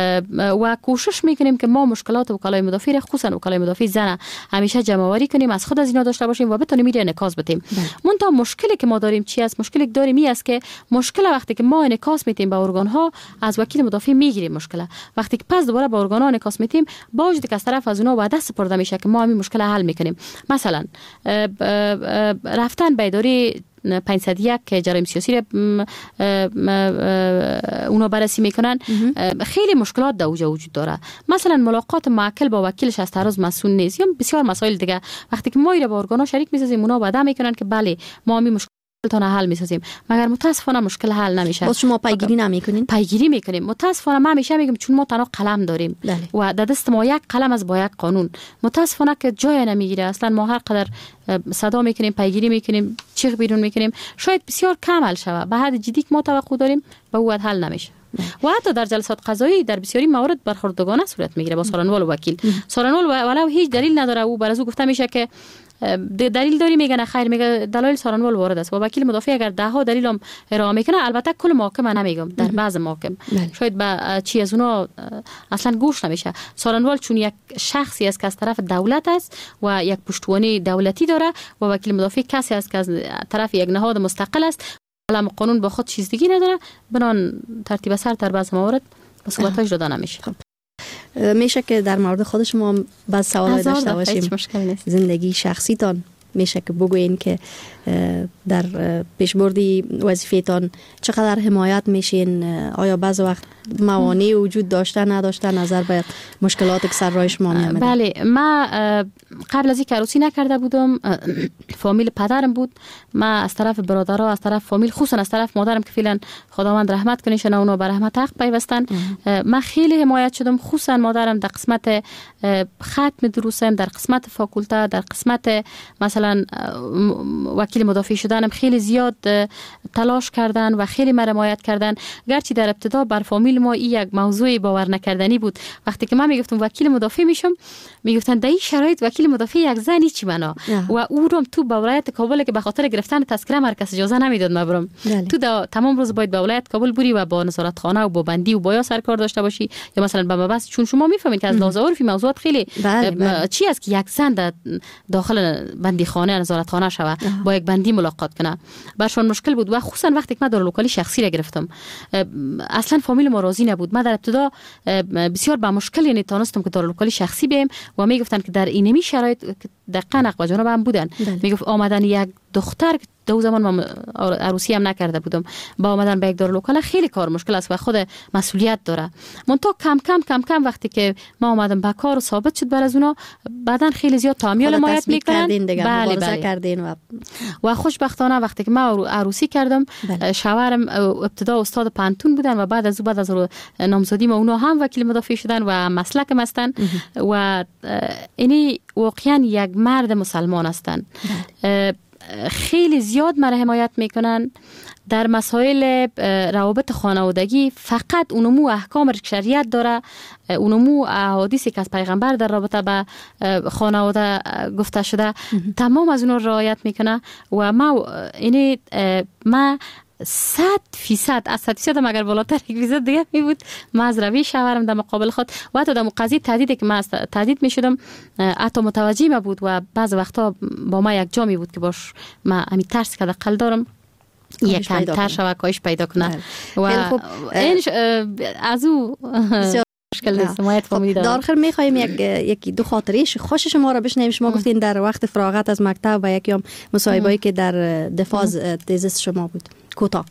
و کوشش میکنیم که ما مشکلات وکلای مدافع را خصوصا وکلای مدافع زن همیشه جمع آوری کنیم، از خود از اینا داشته باشیم و بتونیم میره انعکاس بدیم. من تا مشکلی که ما داریم چی است؟ مشکلی که داریم این است که مشکل وقتی که ما انعکاس میتیم به ارگان ها از وکیل مدافع میگیریم، مشکل وقتی که پس دوباره به ارگان ها انعکاس میتیم با وجودی که از طرف از اونها وعده سپرده میشه که ما همین مشکل حل میکنیم. مثلا رفتن به اداره پانصد و یک که جرایم سیاسی اونا بررسی میکنن، خیلی مشکلات در اوجا وجود داره. مثلا ملاقات موکل با وکیلش از تعرض مسئول نیست یا بسیار مسائل دیگه. وقتی که ما ایره با ارگانا شریک میسازیم اونا وعده میکنن که بله ما همین مشکل تونه حل میسازیم، مگر متاسفانه مشکل حل نمیشه. باز شما پیگیری نمیکنین؟ پیگیری میکنیم. متاسفانه ما همیشه میگم چون ما تنها قلم داریم دلی. و در دست ما یک قلم از با یک قانون، متاسفانه که جای نمیگیره. اصلا ما هر قدر صدا میکنیم، پیگیری میکنیم، چیغ بیرون میکنیم، شاید بسیار کم حل شود. به حد جدی که ما توقع داریم به او حل نمیشه. و حتی در جلسات قضایی در بسیاری موارد برخورد دوگانه صورت میگیره با سارنوال و وکیل. سارنوال ولو هیچ دلیل نداره، او بر از او گفته میشه که دلیل داری، میگه نه خیر، میگه دلایل سارنوال وارد است و وکیل مدافع اگر ده ها دلیل هم ارائه میکنه، البته کل محاکم نمیگم، در بعض محاکم شاید با چی از اونا اصلا گوش نمیشه. سارنوال چون یک شخصی است که از طرف دولت است و یک پشتوانه دولتی داره و وکیل مدافع کسی است که از طرف یک نهاد مستقل است، علم قانون با خود چیز دیگه نداره، بنان ترتیب سر در بعض موارد با صحبتاش جدا نمیشه. میشه که در مورد خود شما بعض سوال داشته باشیم؟ زندگی شخصیتان میشه که بگوین که در پیشبردی وظیفه‌تان چقدر حمایت میشین؟ آیا بعض وقت موانع وجود داشته نداشته نظر به مشکلات که سر راه شما میامده؟ بله، ما قبل از اینکه عروسی نکرده بودم، فامیل پدرم بود، ما از طرف برادرها، از طرف فامیل، خصوصا از طرف مادرم که فعلا خداوند رحمت کنه شنا اونا به رحمت حق پیوستن، ما خیلی حمایت شدم. خصوصا مادرم در قسمت ختم دروسم، در قسمت فاکولته، در قسمت مثلا وکیل مدافع شدنم خیلی زیاد تلاش کردن و خیلی من حمایت کردن. گرچه در ابتدا بر فامیل ما این یک موضوع باور نکردنی بود. وقتی که من میگفتم وکیل مدافع میشم، میگفتن در این شرایط وکیل مدافع یک زنی چی بنا؟ و او رو تو به ولایت کابل که به خاطر گرفتن تذکره مرکز اجازه نمیداد ما برم. تو دا تمام روز باید به ولایت کابل بری و با نظارت خانه و با بندی و با یا سرکار داشته باشی یا مثلا به مبحث، چون شما میفهمید که از لحاظ عرفی موضوعات خیلی بله بله. چی است که یک زن داخل بندی خانه نظارت خانه شوه با یک بندی ملاقات کنه، برشون مشکل بود. و خصوصا وقتی که من دارالوکالی شخصی را گرفتم، اصلا فامیل ما راضی نبود. من در ابتدا بسیار با مشکل یعنی تونستم که دارالوکالی شخصی بیم و میگفتن که در اینمی شرایط دقیقاً اقوا جانب هم بودن. میگفت آمدن یک دختر دو زمان ما عروسی هم نکرده بودم، با آمدن به یک دارالوکاله خیلی کار مشکل است و خود مسئولیت داره. منتها کم کم کم کم وقتی که ما آمدم به کار و ثابت شد بر از اونا، بعدن خیلی زیاد تامیل حمایت میکنن. بله بله کردین و و خوشبختانه وقتی که ما عروسی کردم، شوهرم ابتدا استاد پانتون بودن و بعد از بعد از نامزدی ما اونا هم وکیل مدافع شدن و مسلک هم هستن و اینی واقعا یک مرد مسلمان هستن. خیلی زیاد مرا حمایت میکنن در مسائل روابط خانوادگی. فقط اونمو احکام شریعت داره، اونمو احادیثی که از پیغمبر در رابطه به خانواده گفته شده تمام از اون رعایت میکنه و ما اینی ما صد فیصد از صد فیصد هم اگر بالاتر یک فیصد دیگه می بود ما از روی شوهرم در مقابل خود و حتی در قضیه تهدیدی که ما تهدید می شدم حتی متوجه ما بود و بعض وقتا با ما یک جا می بود که باش ما همین ترس که دقل دارم یک کم تر شوه کاهش پیدا کنه و این از او مشکل نیست. در آخر میخوایم یک یکی دو خاطره خوش شما را بشنویم. شما گفتین در وقت فراغت از مکتب و یکی هم مصاحبه‌ای که در دفاع تزیست شما بود. کوتاه.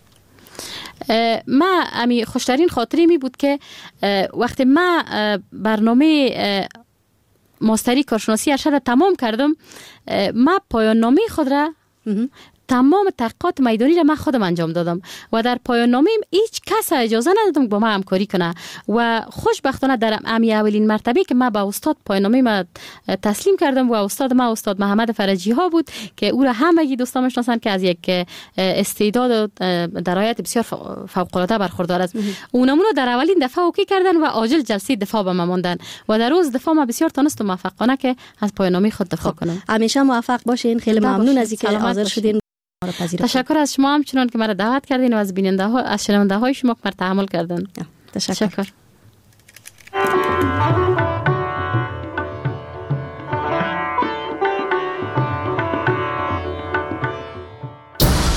ما امی خوشترین خاطری می بود که وقتی ما برنامه ماستری کارشناسی ارشد تمام کردم، ما پایان نامه خود را تمام تحقیقات میدانی را من خودم انجام دادم و در پایان نامه‌ام هیچ کس اجازه ندادم با ما همکاری کنه و خوشبختانه در امی اولین مرتبه که من با استاد پایان نامه ما تسلیم کردم و استاد ما استاد محمد فرجی ها بود که او را همگی دوستان میشناسن که از یک استعداد و درایت بسیار فوق العاده برخوردار است. اونمون در اولین دفعه اوکی کردن و عاجل جلسه دفاع به ما ماندن و در روز دفاع ما بسیار تونستم موفقانه که از پایان نامه خود دفاع کنم. همیشه موفق باشین. خیلی ممنون از اینکه حاضر شدین. تشکر از شما همچنان که مرا دعوت کردین و از بیننده ها از شنونده های شما که مرا تحمل کردن. تشکر, تشکر.